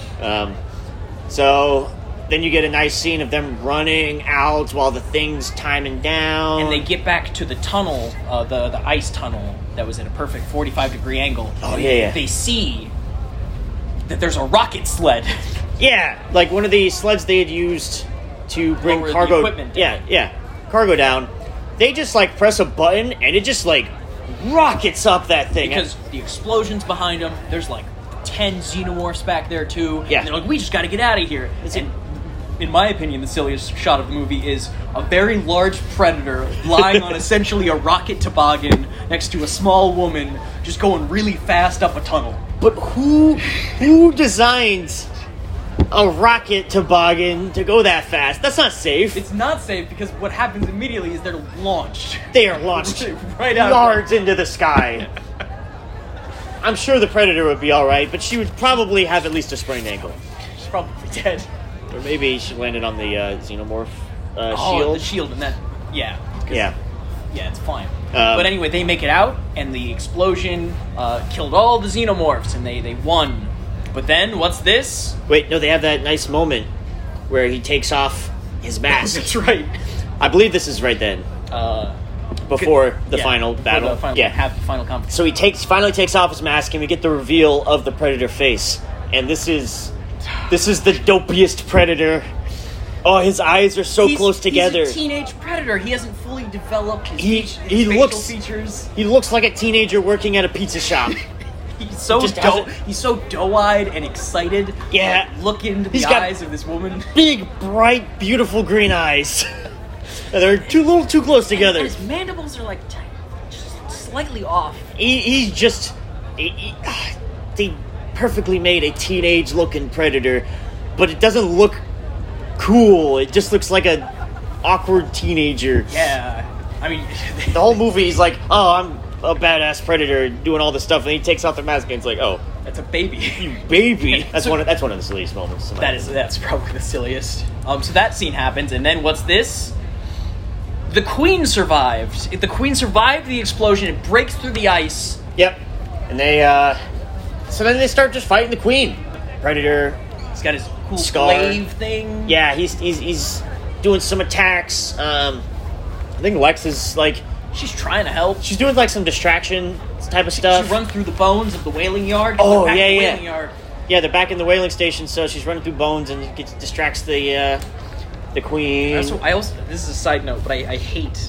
[SPEAKER 3] So then you get a nice scene of them running out while the thing's timing down.
[SPEAKER 2] And they get back to the tunnel, the ice tunnel that was at a perfect 45-degree angle.
[SPEAKER 3] Oh, yeah.
[SPEAKER 2] They see that there's a rocket sled.
[SPEAKER 3] Yeah, like one of the sleds they had used to bring
[SPEAKER 2] Lower the
[SPEAKER 3] cargo.
[SPEAKER 2] equipment down.
[SPEAKER 3] Yeah, cargo down. They just like press a button and it just like rockets up that thing.
[SPEAKER 2] Because the explosion's behind them. There's like 10 xenomorphs back there too.
[SPEAKER 3] Yeah.
[SPEAKER 2] And they're like, we just got to get out of here. And in my opinion, the silliest shot of the movie is a very large predator lying on essentially a rocket toboggan next to a small woman just going really fast up a tunnel.
[SPEAKER 3] But who designed a rocket toboggan to go that fast? That's not safe.
[SPEAKER 2] It's not safe because what happens immediately is they're launched.
[SPEAKER 3] They are launched
[SPEAKER 2] right out
[SPEAKER 3] yards into the sky. I'm sure the Predator would be alright, but she would probably have at least a sprained ankle.
[SPEAKER 2] She's probably dead.
[SPEAKER 3] Or maybe she landed on the xenomorph
[SPEAKER 2] Oh,
[SPEAKER 3] shield.
[SPEAKER 2] the shield and that. Yeah.
[SPEAKER 3] Yeah.
[SPEAKER 2] Yeah, it's fine. But anyway, they make it out, and the explosion killed all the xenomorphs, and they won. But then, what's this?
[SPEAKER 3] Wait, no, they have that nice moment where he takes off his mask.
[SPEAKER 2] That's right.
[SPEAKER 3] I believe this is right then. Before the final battle.
[SPEAKER 2] Have the final conflict.
[SPEAKER 3] So he finally takes off his mask, and we get the reveal of the Predator face. And this is the dopiest Predator. Oh, his eyes are so close together.
[SPEAKER 2] He's a teenage Predator. He hasn't fully developed his
[SPEAKER 3] He
[SPEAKER 2] facial
[SPEAKER 3] looks
[SPEAKER 2] features.
[SPEAKER 3] He looks like a teenager working at a pizza shop.
[SPEAKER 2] He's so he's so doe-eyed and excited.
[SPEAKER 3] Yeah.
[SPEAKER 2] Like, look into the eyes of this woman.
[SPEAKER 3] Big, bright, beautiful green eyes. They're too close together.
[SPEAKER 2] And his mandibles are like just slightly off.
[SPEAKER 3] He's just they perfectly made a teenage-looking Predator, but it doesn't look cool. It just looks like a awkward teenager.
[SPEAKER 2] Yeah, I mean,
[SPEAKER 3] the whole movie he's like, oh, I'm a badass Predator doing all this stuff, and he takes off the mask and it's like, oh,
[SPEAKER 2] that's a baby.
[SPEAKER 3] You baby. That's one of the silliest moments.
[SPEAKER 2] That's probably the silliest. So that scene happens, and then what's this? The Queen survived. The Queen survived the explosion. It breaks through the ice.
[SPEAKER 3] Yep. And they so then they start just fighting the Queen. Predator.
[SPEAKER 2] He's got his cool
[SPEAKER 3] Scar.
[SPEAKER 2] glaive thing.
[SPEAKER 3] Yeah, he's doing some attacks. I think Lex is like,
[SPEAKER 2] she's trying to help.
[SPEAKER 3] She's doing like some distraction type of stuff.
[SPEAKER 2] She runs through the bones of the whaling yard.
[SPEAKER 3] Oh,
[SPEAKER 2] yeah.
[SPEAKER 3] Yeah,
[SPEAKER 2] yard.
[SPEAKER 3] Yeah, they're back in the whaling station, so she's running through bones and distracts the Queen.
[SPEAKER 2] This is a side note, but I hate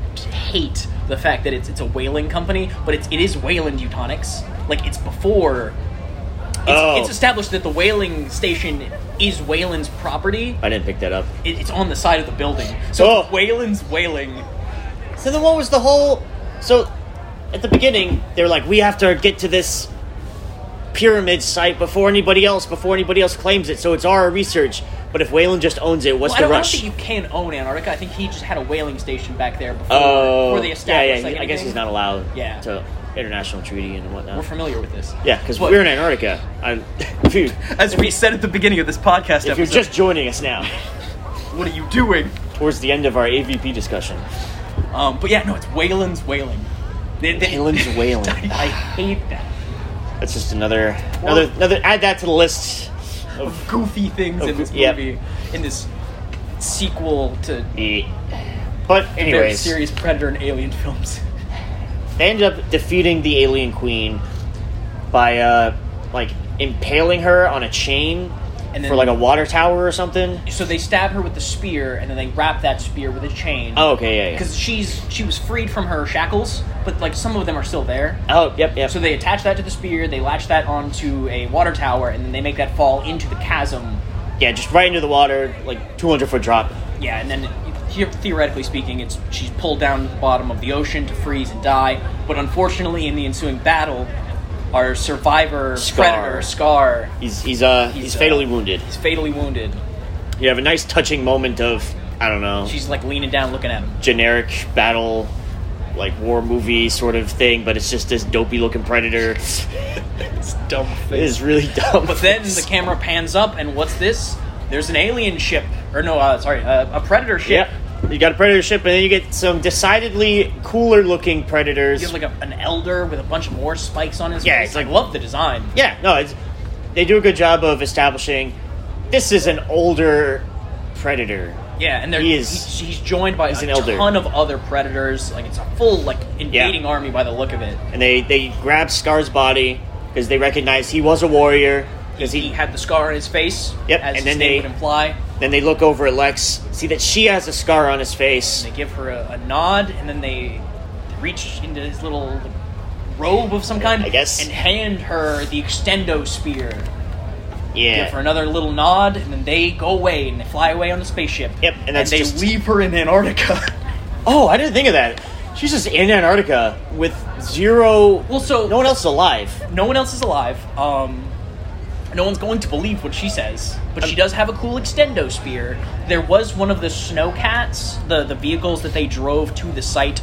[SPEAKER 2] the fact that it's a whaling company, but it is Wayland Utonics. Like, it's before. It's established that the whaling station is Wayland's property.
[SPEAKER 3] I didn't pick that up.
[SPEAKER 2] It's on the side of the building. So Wayland's whaling.
[SPEAKER 3] So then what was the whole... So, at the beginning, they were like, we have to get to this pyramid site before anybody else claims it, so it's our research. But if Wayland just owns it, what's the rush?
[SPEAKER 2] I don't think you can own Antarctica. I think he just had a whaling station back there before they established.
[SPEAKER 3] Yeah. I guess he's not allowed to international treaty and whatnot.
[SPEAKER 2] We're familiar with this.
[SPEAKER 3] Yeah, because we're in Antarctica.
[SPEAKER 2] As we said at the beginning of this podcast
[SPEAKER 3] if you're just joining us now.
[SPEAKER 2] What are you doing?
[SPEAKER 3] Towards the end of our AVP discussion.
[SPEAKER 2] But yeah, no, it's Wayland's whaling.
[SPEAKER 3] Wayland's whaling.
[SPEAKER 2] I hate that.
[SPEAKER 3] That's just another. Add that to the list
[SPEAKER 2] of goofy things in this movie, in this sequel to
[SPEAKER 3] But
[SPEAKER 2] Very
[SPEAKER 3] anyways,
[SPEAKER 2] serious predator and alien films.
[SPEAKER 3] they end up defeating the alien queen by impaling her on a chain
[SPEAKER 2] And then,
[SPEAKER 3] for like a water tower or something.
[SPEAKER 2] so they stab her with the spear, and then they wrap that spear with a chain.
[SPEAKER 3] Oh, okay, yeah.
[SPEAKER 2] Because she was freed from her shackles, but like some of them are still there.
[SPEAKER 3] Oh, yep.
[SPEAKER 2] So they attach that to the spear, they latch that onto a water tower, and then they make that fall into the chasm.
[SPEAKER 3] Yeah, just right into the water, like 200-foot drop.
[SPEAKER 2] Yeah, and then theoretically speaking, she's pulled down to the bottom of the ocean to freeze and die. But unfortunately, in the ensuing battle, our survivor predator Scar,
[SPEAKER 3] He's fatally wounded.
[SPEAKER 2] He's fatally wounded.
[SPEAKER 3] You have a nice touching moment of, I don't know,
[SPEAKER 2] She's like leaning down, looking at him.
[SPEAKER 3] generic battle, like war movie sort of thing, but it's just this dopey looking predator.
[SPEAKER 2] It's dumb
[SPEAKER 3] It is really dumb.
[SPEAKER 2] But then the camera pans up, and what's this? There's an alien ship, a predator ship.
[SPEAKER 3] Yep. You got a predator ship, and then you get some decidedly cooler looking predators.
[SPEAKER 2] You have like an elder with a bunch of more spikes on his
[SPEAKER 3] Yeah,
[SPEAKER 2] face.
[SPEAKER 3] it's like-
[SPEAKER 2] I love the design.
[SPEAKER 3] Yeah, no, they do a good job of establishing this is an older predator.
[SPEAKER 2] Yeah, and he's joined by
[SPEAKER 3] an
[SPEAKER 2] a
[SPEAKER 3] elder.
[SPEAKER 2] ton of other predators. Like it's a full invading army by the look of it.
[SPEAKER 3] And they grab Scar's body because they recognize he was a warrior. Because
[SPEAKER 2] He had the scar on his face.
[SPEAKER 3] Yep,
[SPEAKER 2] as
[SPEAKER 3] and
[SPEAKER 2] his
[SPEAKER 3] then
[SPEAKER 2] name would imply.
[SPEAKER 3] Then they look over at Lex, see that she has a scar on his face.
[SPEAKER 2] They give her a nod, and then they reach into his little robe of some kind,
[SPEAKER 3] I guess,
[SPEAKER 2] and hand her the extendo spear.
[SPEAKER 3] Yeah.
[SPEAKER 2] Give her another little nod, and then they go away, and they fly away on the spaceship.
[SPEAKER 3] Yep, and that's
[SPEAKER 2] they
[SPEAKER 3] just...
[SPEAKER 2] leave her in Antarctica.
[SPEAKER 3] Oh, I didn't think of that. She's just in Antarctica with zero...
[SPEAKER 2] Well, so...
[SPEAKER 3] No one else is alive.
[SPEAKER 2] No one else is alive. No one's going to believe what she says. But she does have a cool extendo spear. There was one of the snowcats, the vehicles that they drove to the site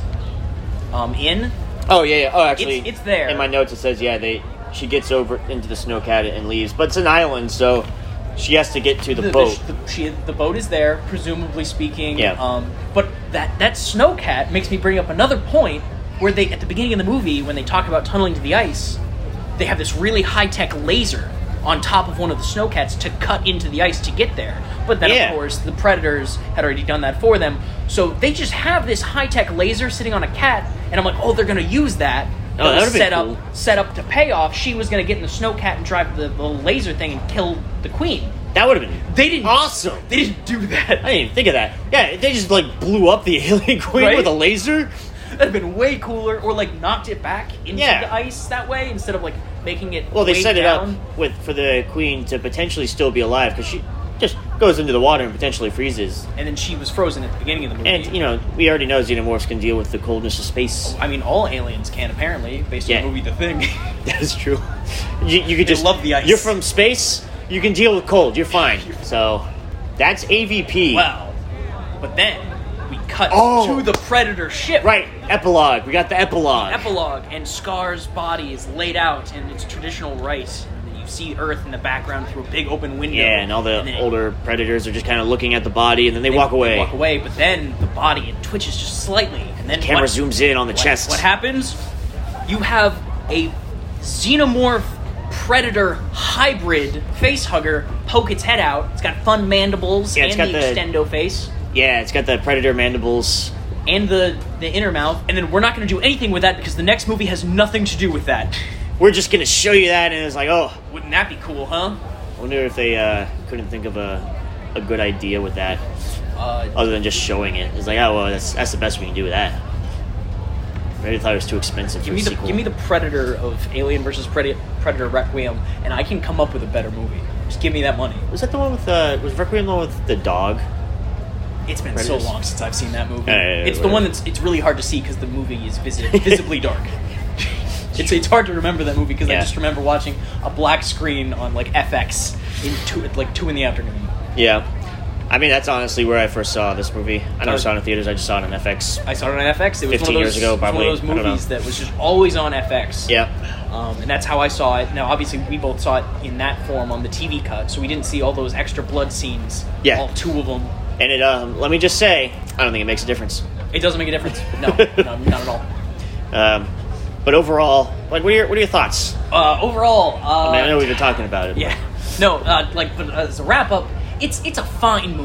[SPEAKER 2] in.
[SPEAKER 3] Oh, yeah. Oh, actually...
[SPEAKER 2] It's there.
[SPEAKER 3] In my notes it says, she gets over into the snowcat and leaves. But it's an island, so she has to get to the boat.
[SPEAKER 2] The boat is there, presumably speaking.
[SPEAKER 3] Yeah.
[SPEAKER 2] But that snowcat makes me bring up another point where they, at the beginning of the movie, when they talk about tunneling to the ice, they have this really high-tech laser on top of one of the snowcats to cut into the ice to get there. But then, of course, the predators had already done that for them. So they just have this high-tech laser sitting on a cat, and I'm like, oh, they're going to use that.
[SPEAKER 3] Oh, that would've been cool.
[SPEAKER 2] Set up to pay off. She was going to get in the snowcat and drive the laser thing and kill the queen.
[SPEAKER 3] That would have been awesome.
[SPEAKER 2] They didn't do that.
[SPEAKER 3] I didn't even think of that. Yeah, they just, blew up the alien queen with a laser.
[SPEAKER 2] That'd have been way cooler, or knocked it back into the ice that way instead of making it.
[SPEAKER 3] Well, they set it
[SPEAKER 2] down.
[SPEAKER 3] up for the queen to potentially still be alive because she just goes into the water and potentially freezes.
[SPEAKER 2] And then she was frozen at the beginning of the movie.
[SPEAKER 3] And we already know xenomorphs can deal with the coldness of space.
[SPEAKER 2] I mean, all aliens can apparently, based on the movie The Thing.
[SPEAKER 3] That is true. You could just
[SPEAKER 2] love the ice.
[SPEAKER 3] You're from space. You can deal with cold. You're fine. So that's AVP.
[SPEAKER 2] Wow. But then we cut to the Predator ship.
[SPEAKER 3] Right. Epilogue. We got the epilogue.
[SPEAKER 2] Epilogue, and Scar's body is laid out in its traditional right. And you see Earth in the background through a big open window.
[SPEAKER 3] Yeah, and all the older predators are just kind of looking at the body, and then they walk away.
[SPEAKER 2] They walk away, but then the body, it twitches just slightly. And then
[SPEAKER 3] the camera zooms in on the chest.
[SPEAKER 2] What happens? You have a xenomorph predator hybrid face hugger poke its head out. It's got fun mandibles and the extendo face.
[SPEAKER 3] Yeah, it's got the predator mandibles.
[SPEAKER 2] And the inner mouth. And then we're not going to do anything with that because the next movie has nothing to do with that.
[SPEAKER 3] We're just going to show you that, and it's like, oh.
[SPEAKER 2] Wouldn't that be cool, huh?
[SPEAKER 3] I wonder if they couldn't think of a good idea with that. Other than just showing it. It's like, oh, well, that's the best we can do with that. I really thought it was too expensive for a sequel.
[SPEAKER 2] Give me the Predator of Alien vs. Predator Requiem, and I can come up with a better movie. Just give me that money.
[SPEAKER 3] Was that the one with was Requiem the one with the dog?
[SPEAKER 2] It's been so long since I've seen that movie.
[SPEAKER 3] It's
[SPEAKER 2] the one it's really hard to see because the movie is visibly dark. It's hard to remember that movie because I just remember watching a black screen on FX at 2 in the afternoon.
[SPEAKER 3] Yeah. I mean, that's honestly where I first saw this movie. I never saw it in theaters. I just saw it on FX.
[SPEAKER 2] I saw it on FX. It was
[SPEAKER 3] 15 years ago, probably.
[SPEAKER 2] It was one of those movies that was just always on FX.
[SPEAKER 3] Yeah.
[SPEAKER 2] And that's how I saw it. Now, obviously, we both saw it in that form on the TV cut, so we didn't see all those extra blood scenes.
[SPEAKER 3] Yeah.
[SPEAKER 2] All 2 of them.
[SPEAKER 3] And it, let me just say, I don't think it makes a difference.
[SPEAKER 2] It doesn't make a difference. No, not at all.
[SPEAKER 3] But overall, what are your thoughts?
[SPEAKER 2] Overall,
[SPEAKER 3] I know we've been talking about it.
[SPEAKER 2] Yeah. No, but as a wrap up, it's a fine movie.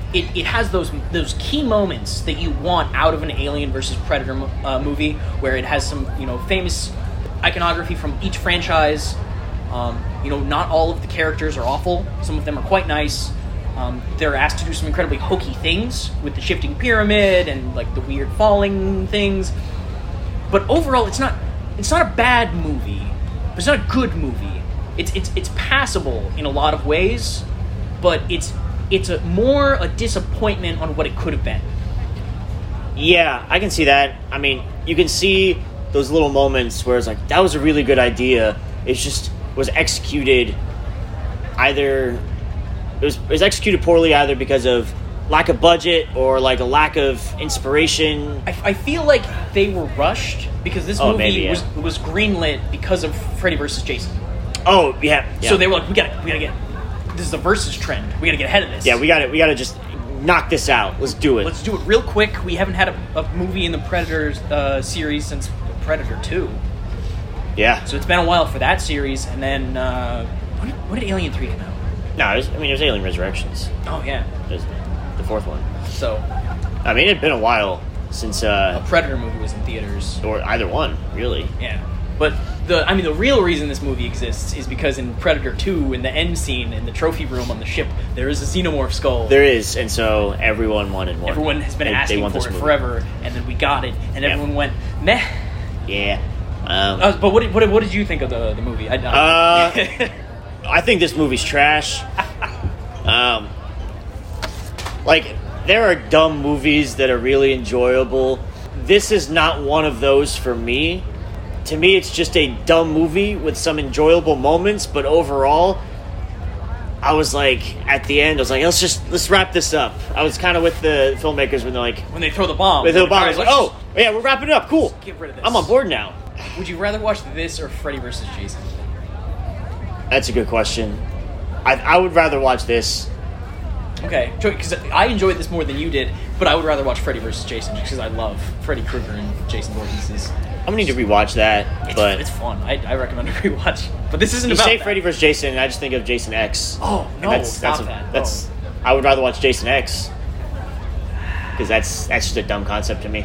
[SPEAKER 2] it has those key moments that you want out of an Alien versus Predator movie, where it has some famous iconography from each franchise. Not all of the characters are awful. Some of them are quite nice. They're asked to do some incredibly hokey things with the shifting pyramid and like the weird falling things. But overall, it's not a bad movie. But it's not a good movie. It's passable in a lot of ways, but it's more a disappointment on what it could have been.
[SPEAKER 3] Yeah, I can see that. I mean, you can see those little moments where it's like, that was a really good idea. It's just was executed either... It was executed poorly either because of lack of budget or like a lack of inspiration.
[SPEAKER 2] I feel like they were rushed because this movie was greenlit because of Freddy vs. Jason.
[SPEAKER 3] Oh, yeah.
[SPEAKER 2] So they were like, we gotta get... This is a versus trend. We gotta get ahead of this.
[SPEAKER 3] Yeah, we gotta just knock this out. Let's do it.
[SPEAKER 2] Let's do it real quick. We haven't had a movie in the Predator series since Predator 2.
[SPEAKER 3] Yeah.
[SPEAKER 2] So it's been a while for that series, and then... When did Alien 3 come out?
[SPEAKER 3] No, it was Alien Resurrections.
[SPEAKER 2] Oh, yeah.
[SPEAKER 3] It was the fourth one.
[SPEAKER 2] So...
[SPEAKER 3] I mean, it'd been a while since...
[SPEAKER 2] a Predator movie was in theaters.
[SPEAKER 3] Or either one, really.
[SPEAKER 2] Yeah. But the real reason this movie exists is because in Predator 2, in the end scene, in the trophy room on the ship, there is a xenomorph skull.
[SPEAKER 3] There is, and so everyone wanted one.
[SPEAKER 2] Everyone has been asking for it forever, and then we got it, and everyone went, meh.
[SPEAKER 3] Yeah.
[SPEAKER 2] But what did you think of the movie?
[SPEAKER 3] I think this movie's trash. There are dumb movies that are really enjoyable. This is not one of those for me. To me, it's just a dumb movie with some enjoyable moments, but overall, I was like, at the end, I was like, let's wrap this up. I was kind of with the filmmakers when they're like...
[SPEAKER 2] When they throw the bomb.
[SPEAKER 3] They throw the bomb, I was like, oh, yeah, we're wrapping it up, cool.
[SPEAKER 2] Get rid of this.
[SPEAKER 3] I'm on board now.
[SPEAKER 2] Would you rather watch this or Freddy vs. Jason?
[SPEAKER 3] That's a good question. I would rather watch this.
[SPEAKER 2] Okay, because I enjoyed this more than you did, but I would rather watch Freddy vs. Jason just because I love Freddy Krueger and Jason Voorhees.
[SPEAKER 3] I'm gonna need to rewatch that, but
[SPEAKER 2] it's fun. I recommend a rewatch. But this isn't about that.
[SPEAKER 3] You say Freddy vs. Jason, and I just think of Jason X.
[SPEAKER 2] Oh no! Stop that.
[SPEAKER 3] I would rather watch Jason X because that's just a dumb concept to me.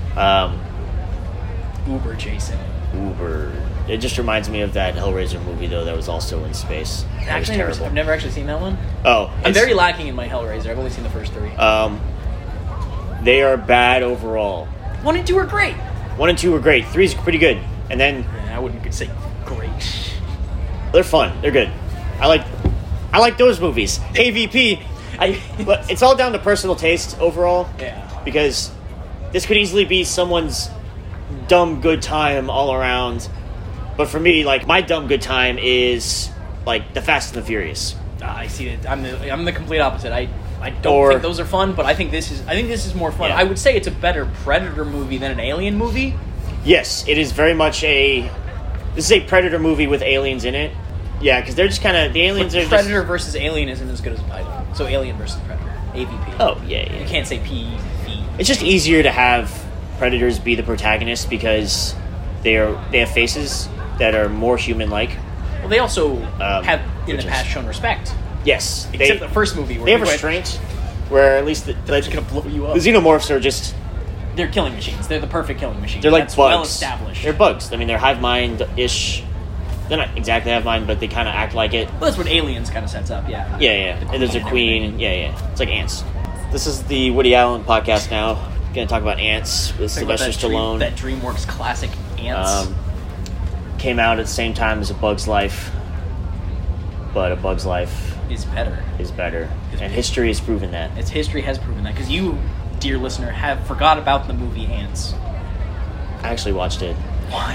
[SPEAKER 2] Uber Jason.
[SPEAKER 3] Uber. It just reminds me of that Hellraiser movie though that was also in space.
[SPEAKER 2] Actually, I've never actually seen that one.
[SPEAKER 3] Oh,
[SPEAKER 2] I'm very lacking in my Hellraiser. I've only seen the first 3.
[SPEAKER 3] They are bad overall.
[SPEAKER 2] 1 and 2 are great.
[SPEAKER 3] 1 and 2 were great. 3's pretty good, and then
[SPEAKER 2] I wouldn't say great.
[SPEAKER 3] They're fun. They're good. I like those movies. AVP. But it's all down to personal taste overall.
[SPEAKER 2] Yeah.
[SPEAKER 3] Because this could easily be someone's dumb good time all around. But for me, like, my dumb good time is like the Fast and the Furious.
[SPEAKER 2] I see it. I'm the complete opposite. I don't think those are fun, but I think this is more fun. Yeah. I would say it's a better Predator movie than an Alien movie.
[SPEAKER 3] Yes, it is very much this is a Predator movie with aliens in it. Yeah, because they're just kind of... The aliens are
[SPEAKER 2] Predator versus Alien isn't as good as a title. So Alien versus Predator. AVP.
[SPEAKER 3] Oh, yeah.
[SPEAKER 2] You can't say PV.
[SPEAKER 3] It's just easier to have Predators be the protagonists because they have faces that are more human-like.
[SPEAKER 2] Well, they also have, in the past, shown respect.
[SPEAKER 3] Yes.
[SPEAKER 2] Except the first movie. Where
[SPEAKER 3] they have restraint, where at least...
[SPEAKER 2] They're just going to blow you up.
[SPEAKER 3] The xenomorphs are just...
[SPEAKER 2] They're killing machines. They're the perfect killing machines.
[SPEAKER 3] They're like
[SPEAKER 2] That's
[SPEAKER 3] bugs.
[SPEAKER 2] Well established.
[SPEAKER 3] They're bugs. I mean, they're hive mind-ish. They're not exactly hive mind, but they kind of act like it.
[SPEAKER 2] Well, that's what Aliens kind of sets up, yeah.
[SPEAKER 3] Yeah. And there's a queen. Yeah. It's like ants. This is the Woody Allen podcast now. Going to talk about Ants with Sylvester Stallone.
[SPEAKER 2] That DreamWorks classic Ants.
[SPEAKER 3] Came out at the same time as A Bug's Life. But A Bug's Life
[SPEAKER 2] is better.
[SPEAKER 3] And history has proven that.
[SPEAKER 2] History has proven that. Because you, dear listener, have forgot about the movie Ants.
[SPEAKER 3] I actually watched it.
[SPEAKER 2] Why?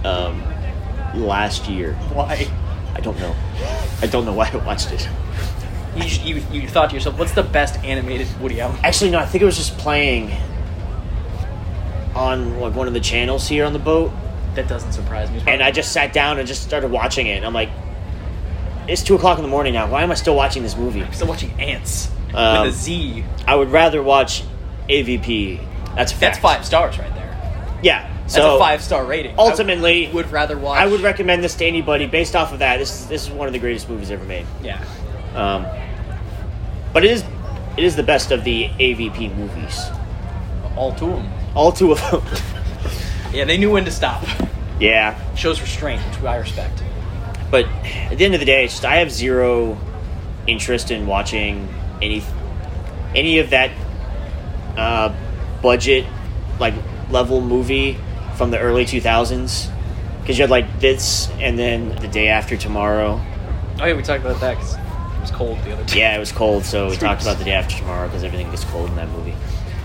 [SPEAKER 3] Last year.
[SPEAKER 2] Why?
[SPEAKER 3] I don't know. I don't know why I watched it.
[SPEAKER 2] You thought to yourself, what's the best animated Woody Allen?
[SPEAKER 3] Actually, no. I think it was just playing on like one of the channels here on the boat.
[SPEAKER 2] That doesn't surprise me.
[SPEAKER 3] And I just sat down and just started watching it. And I'm like, it's 2:00 in the morning now. Why am I still watching this movie?
[SPEAKER 2] I'm still watching Ants with a Z.
[SPEAKER 3] I would rather watch AVP. That's a fact.
[SPEAKER 2] That's 5 stars right there.
[SPEAKER 3] Yeah.
[SPEAKER 2] That's a 5-star rating.
[SPEAKER 3] Ultimately,
[SPEAKER 2] I would rather watch.
[SPEAKER 3] I would recommend this to anybody based off of that. This is one of the greatest movies ever made.
[SPEAKER 2] Yeah.
[SPEAKER 3] But it is it is the best of the AVP movies.
[SPEAKER 2] All two of them.
[SPEAKER 3] All two of them.
[SPEAKER 2] Yeah, they knew when to stop.
[SPEAKER 3] Yeah.
[SPEAKER 2] Shows restraint, which I respect.
[SPEAKER 3] But at the end of the day, it's just I have zero interest in watching any of that budget like level movie from the early 2000s, because you had like this and then The Day After Tomorrow.
[SPEAKER 2] Oh yeah, we talked about that because it was cold the other day.
[SPEAKER 3] Yeah, it was cold, so we talked about The Day After Tomorrow because everything gets cold in that movie.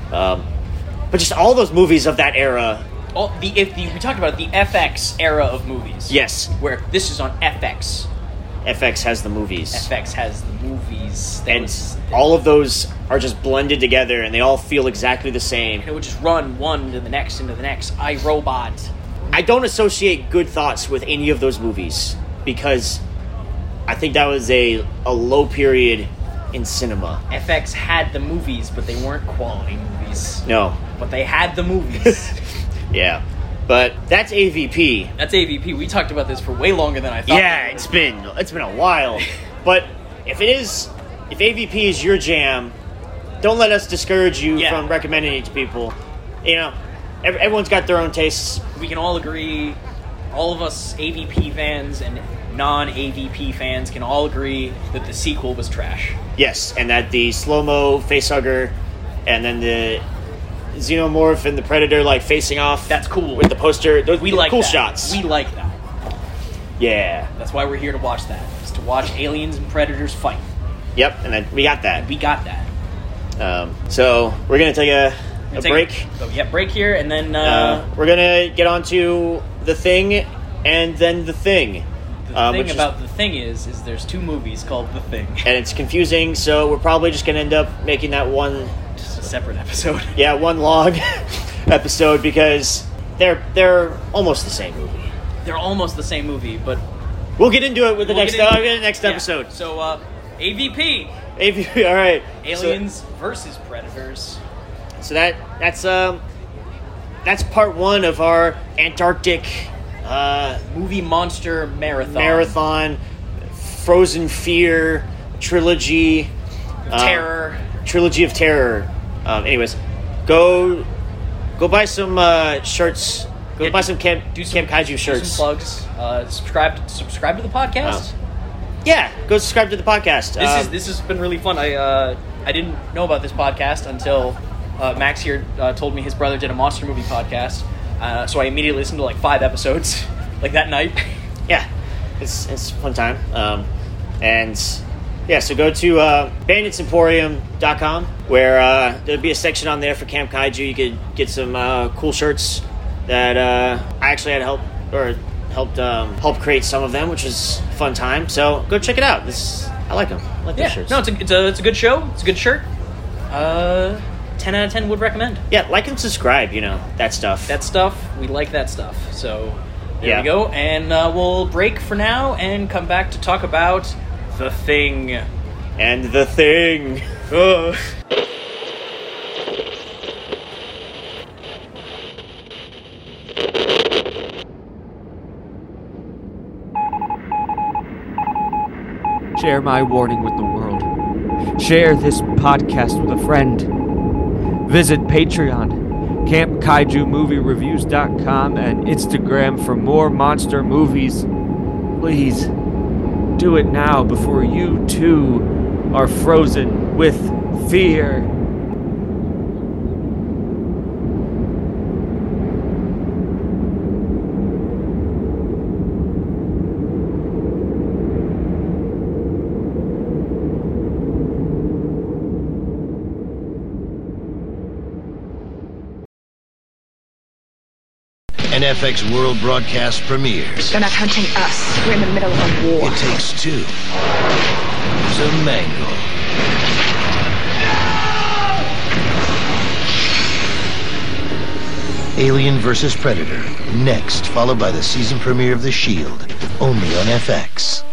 [SPEAKER 3] But just all those movies of that era.
[SPEAKER 2] We talked about the FX era of movies.
[SPEAKER 3] Yes.
[SPEAKER 2] Where this is on FX.
[SPEAKER 3] FX has the movies.
[SPEAKER 2] FX has the movies.
[SPEAKER 3] All of those are just blended together, and they all feel exactly the same.
[SPEAKER 2] It would just run one into the next, into the next. iRobot.
[SPEAKER 3] I don't associate good thoughts with any of those movies, because I think that was a low period in cinema.
[SPEAKER 2] FX had the movies, but they weren't quality movies.
[SPEAKER 3] No.
[SPEAKER 2] But they had the movies.
[SPEAKER 3] Yeah. But that's AVP.
[SPEAKER 2] That's AVP. We talked about this for way longer than I thought.
[SPEAKER 3] Yeah, it's been a while. But if AVP is your jam, don't let us discourage you from recommending it to people. You know, everyone's got their own tastes.
[SPEAKER 2] We can all agree, all of us AVP fans and non-AVP fans can all agree that the sequel was trash.
[SPEAKER 3] Yes, and that the slow-mo facehugger and then the Xenomorph and the Predator like facing off.
[SPEAKER 2] That's cool.
[SPEAKER 3] With the poster. Those
[SPEAKER 2] we like
[SPEAKER 3] cool
[SPEAKER 2] that.
[SPEAKER 3] shots.
[SPEAKER 2] We like that.
[SPEAKER 3] Yeah.
[SPEAKER 2] That's why we're here to watch that. Is to watch aliens and predators fight.
[SPEAKER 3] Yep, and then we got that.
[SPEAKER 2] We got that.
[SPEAKER 3] So we're going to take a break.
[SPEAKER 2] Break here, and then
[SPEAKER 3] we're going to get on to The Thing and then The Thing.
[SPEAKER 2] The thing about The Thing is there's two movies called The Thing.
[SPEAKER 3] And it's confusing, so we're probably just going to end up making that one...
[SPEAKER 2] Just a separate episode.
[SPEAKER 3] Yeah, one long episode, because they're almost the same movie.
[SPEAKER 2] They're almost the same movie, but...
[SPEAKER 3] We'll get into it with the next episode.
[SPEAKER 2] Yeah. So, AVP.
[SPEAKER 3] AVP, all right.
[SPEAKER 2] Aliens versus Predators.
[SPEAKER 3] So that's part one of our Antarctic...
[SPEAKER 2] movie monster
[SPEAKER 3] marathon, Frozen Fear trilogy,
[SPEAKER 2] terror,
[SPEAKER 3] trilogy of terror. Anyways, go buy some shirts. Go buy some Camp Kaiju shirts.
[SPEAKER 2] Do some plugs. Subscribe to the podcast.
[SPEAKER 3] Yeah, go subscribe to the podcast.
[SPEAKER 2] This has been really fun. I didn't know about this podcast until Max here told me his brother did a monster movie podcast. So I immediately listened to like 5 episodes, like that night.
[SPEAKER 3] Yeah, it's a fun time. So go to banditsemporium.com, where there'll be a section on there for Camp Kaiju. You could get some cool shirts that I actually had helped create some of them, which was a fun time. So go check it out. I like them. I like those shirts.
[SPEAKER 2] No, it's a good show. It's a good shirt. 10 out of 10 would recommend.
[SPEAKER 3] Yeah, like and subscribe, that stuff.
[SPEAKER 2] We like that stuff. So, there we go. And we'll break for now and come back to talk about The Thing.
[SPEAKER 3] And The Thing.
[SPEAKER 1] Share my warning with the world. Share this podcast with a friend. Visit Patreon, CampKaijuMovieReviews.com, and Instagram for more monster movies. Please, do it now before you too are frozen with fear.
[SPEAKER 5] An FX World broadcast premieres.
[SPEAKER 6] They're not hunting us. We're in the middle of a war.
[SPEAKER 5] It takes two to mangle. Alien vs. Predator, next, followed by the season premiere of The Shield, only on FX.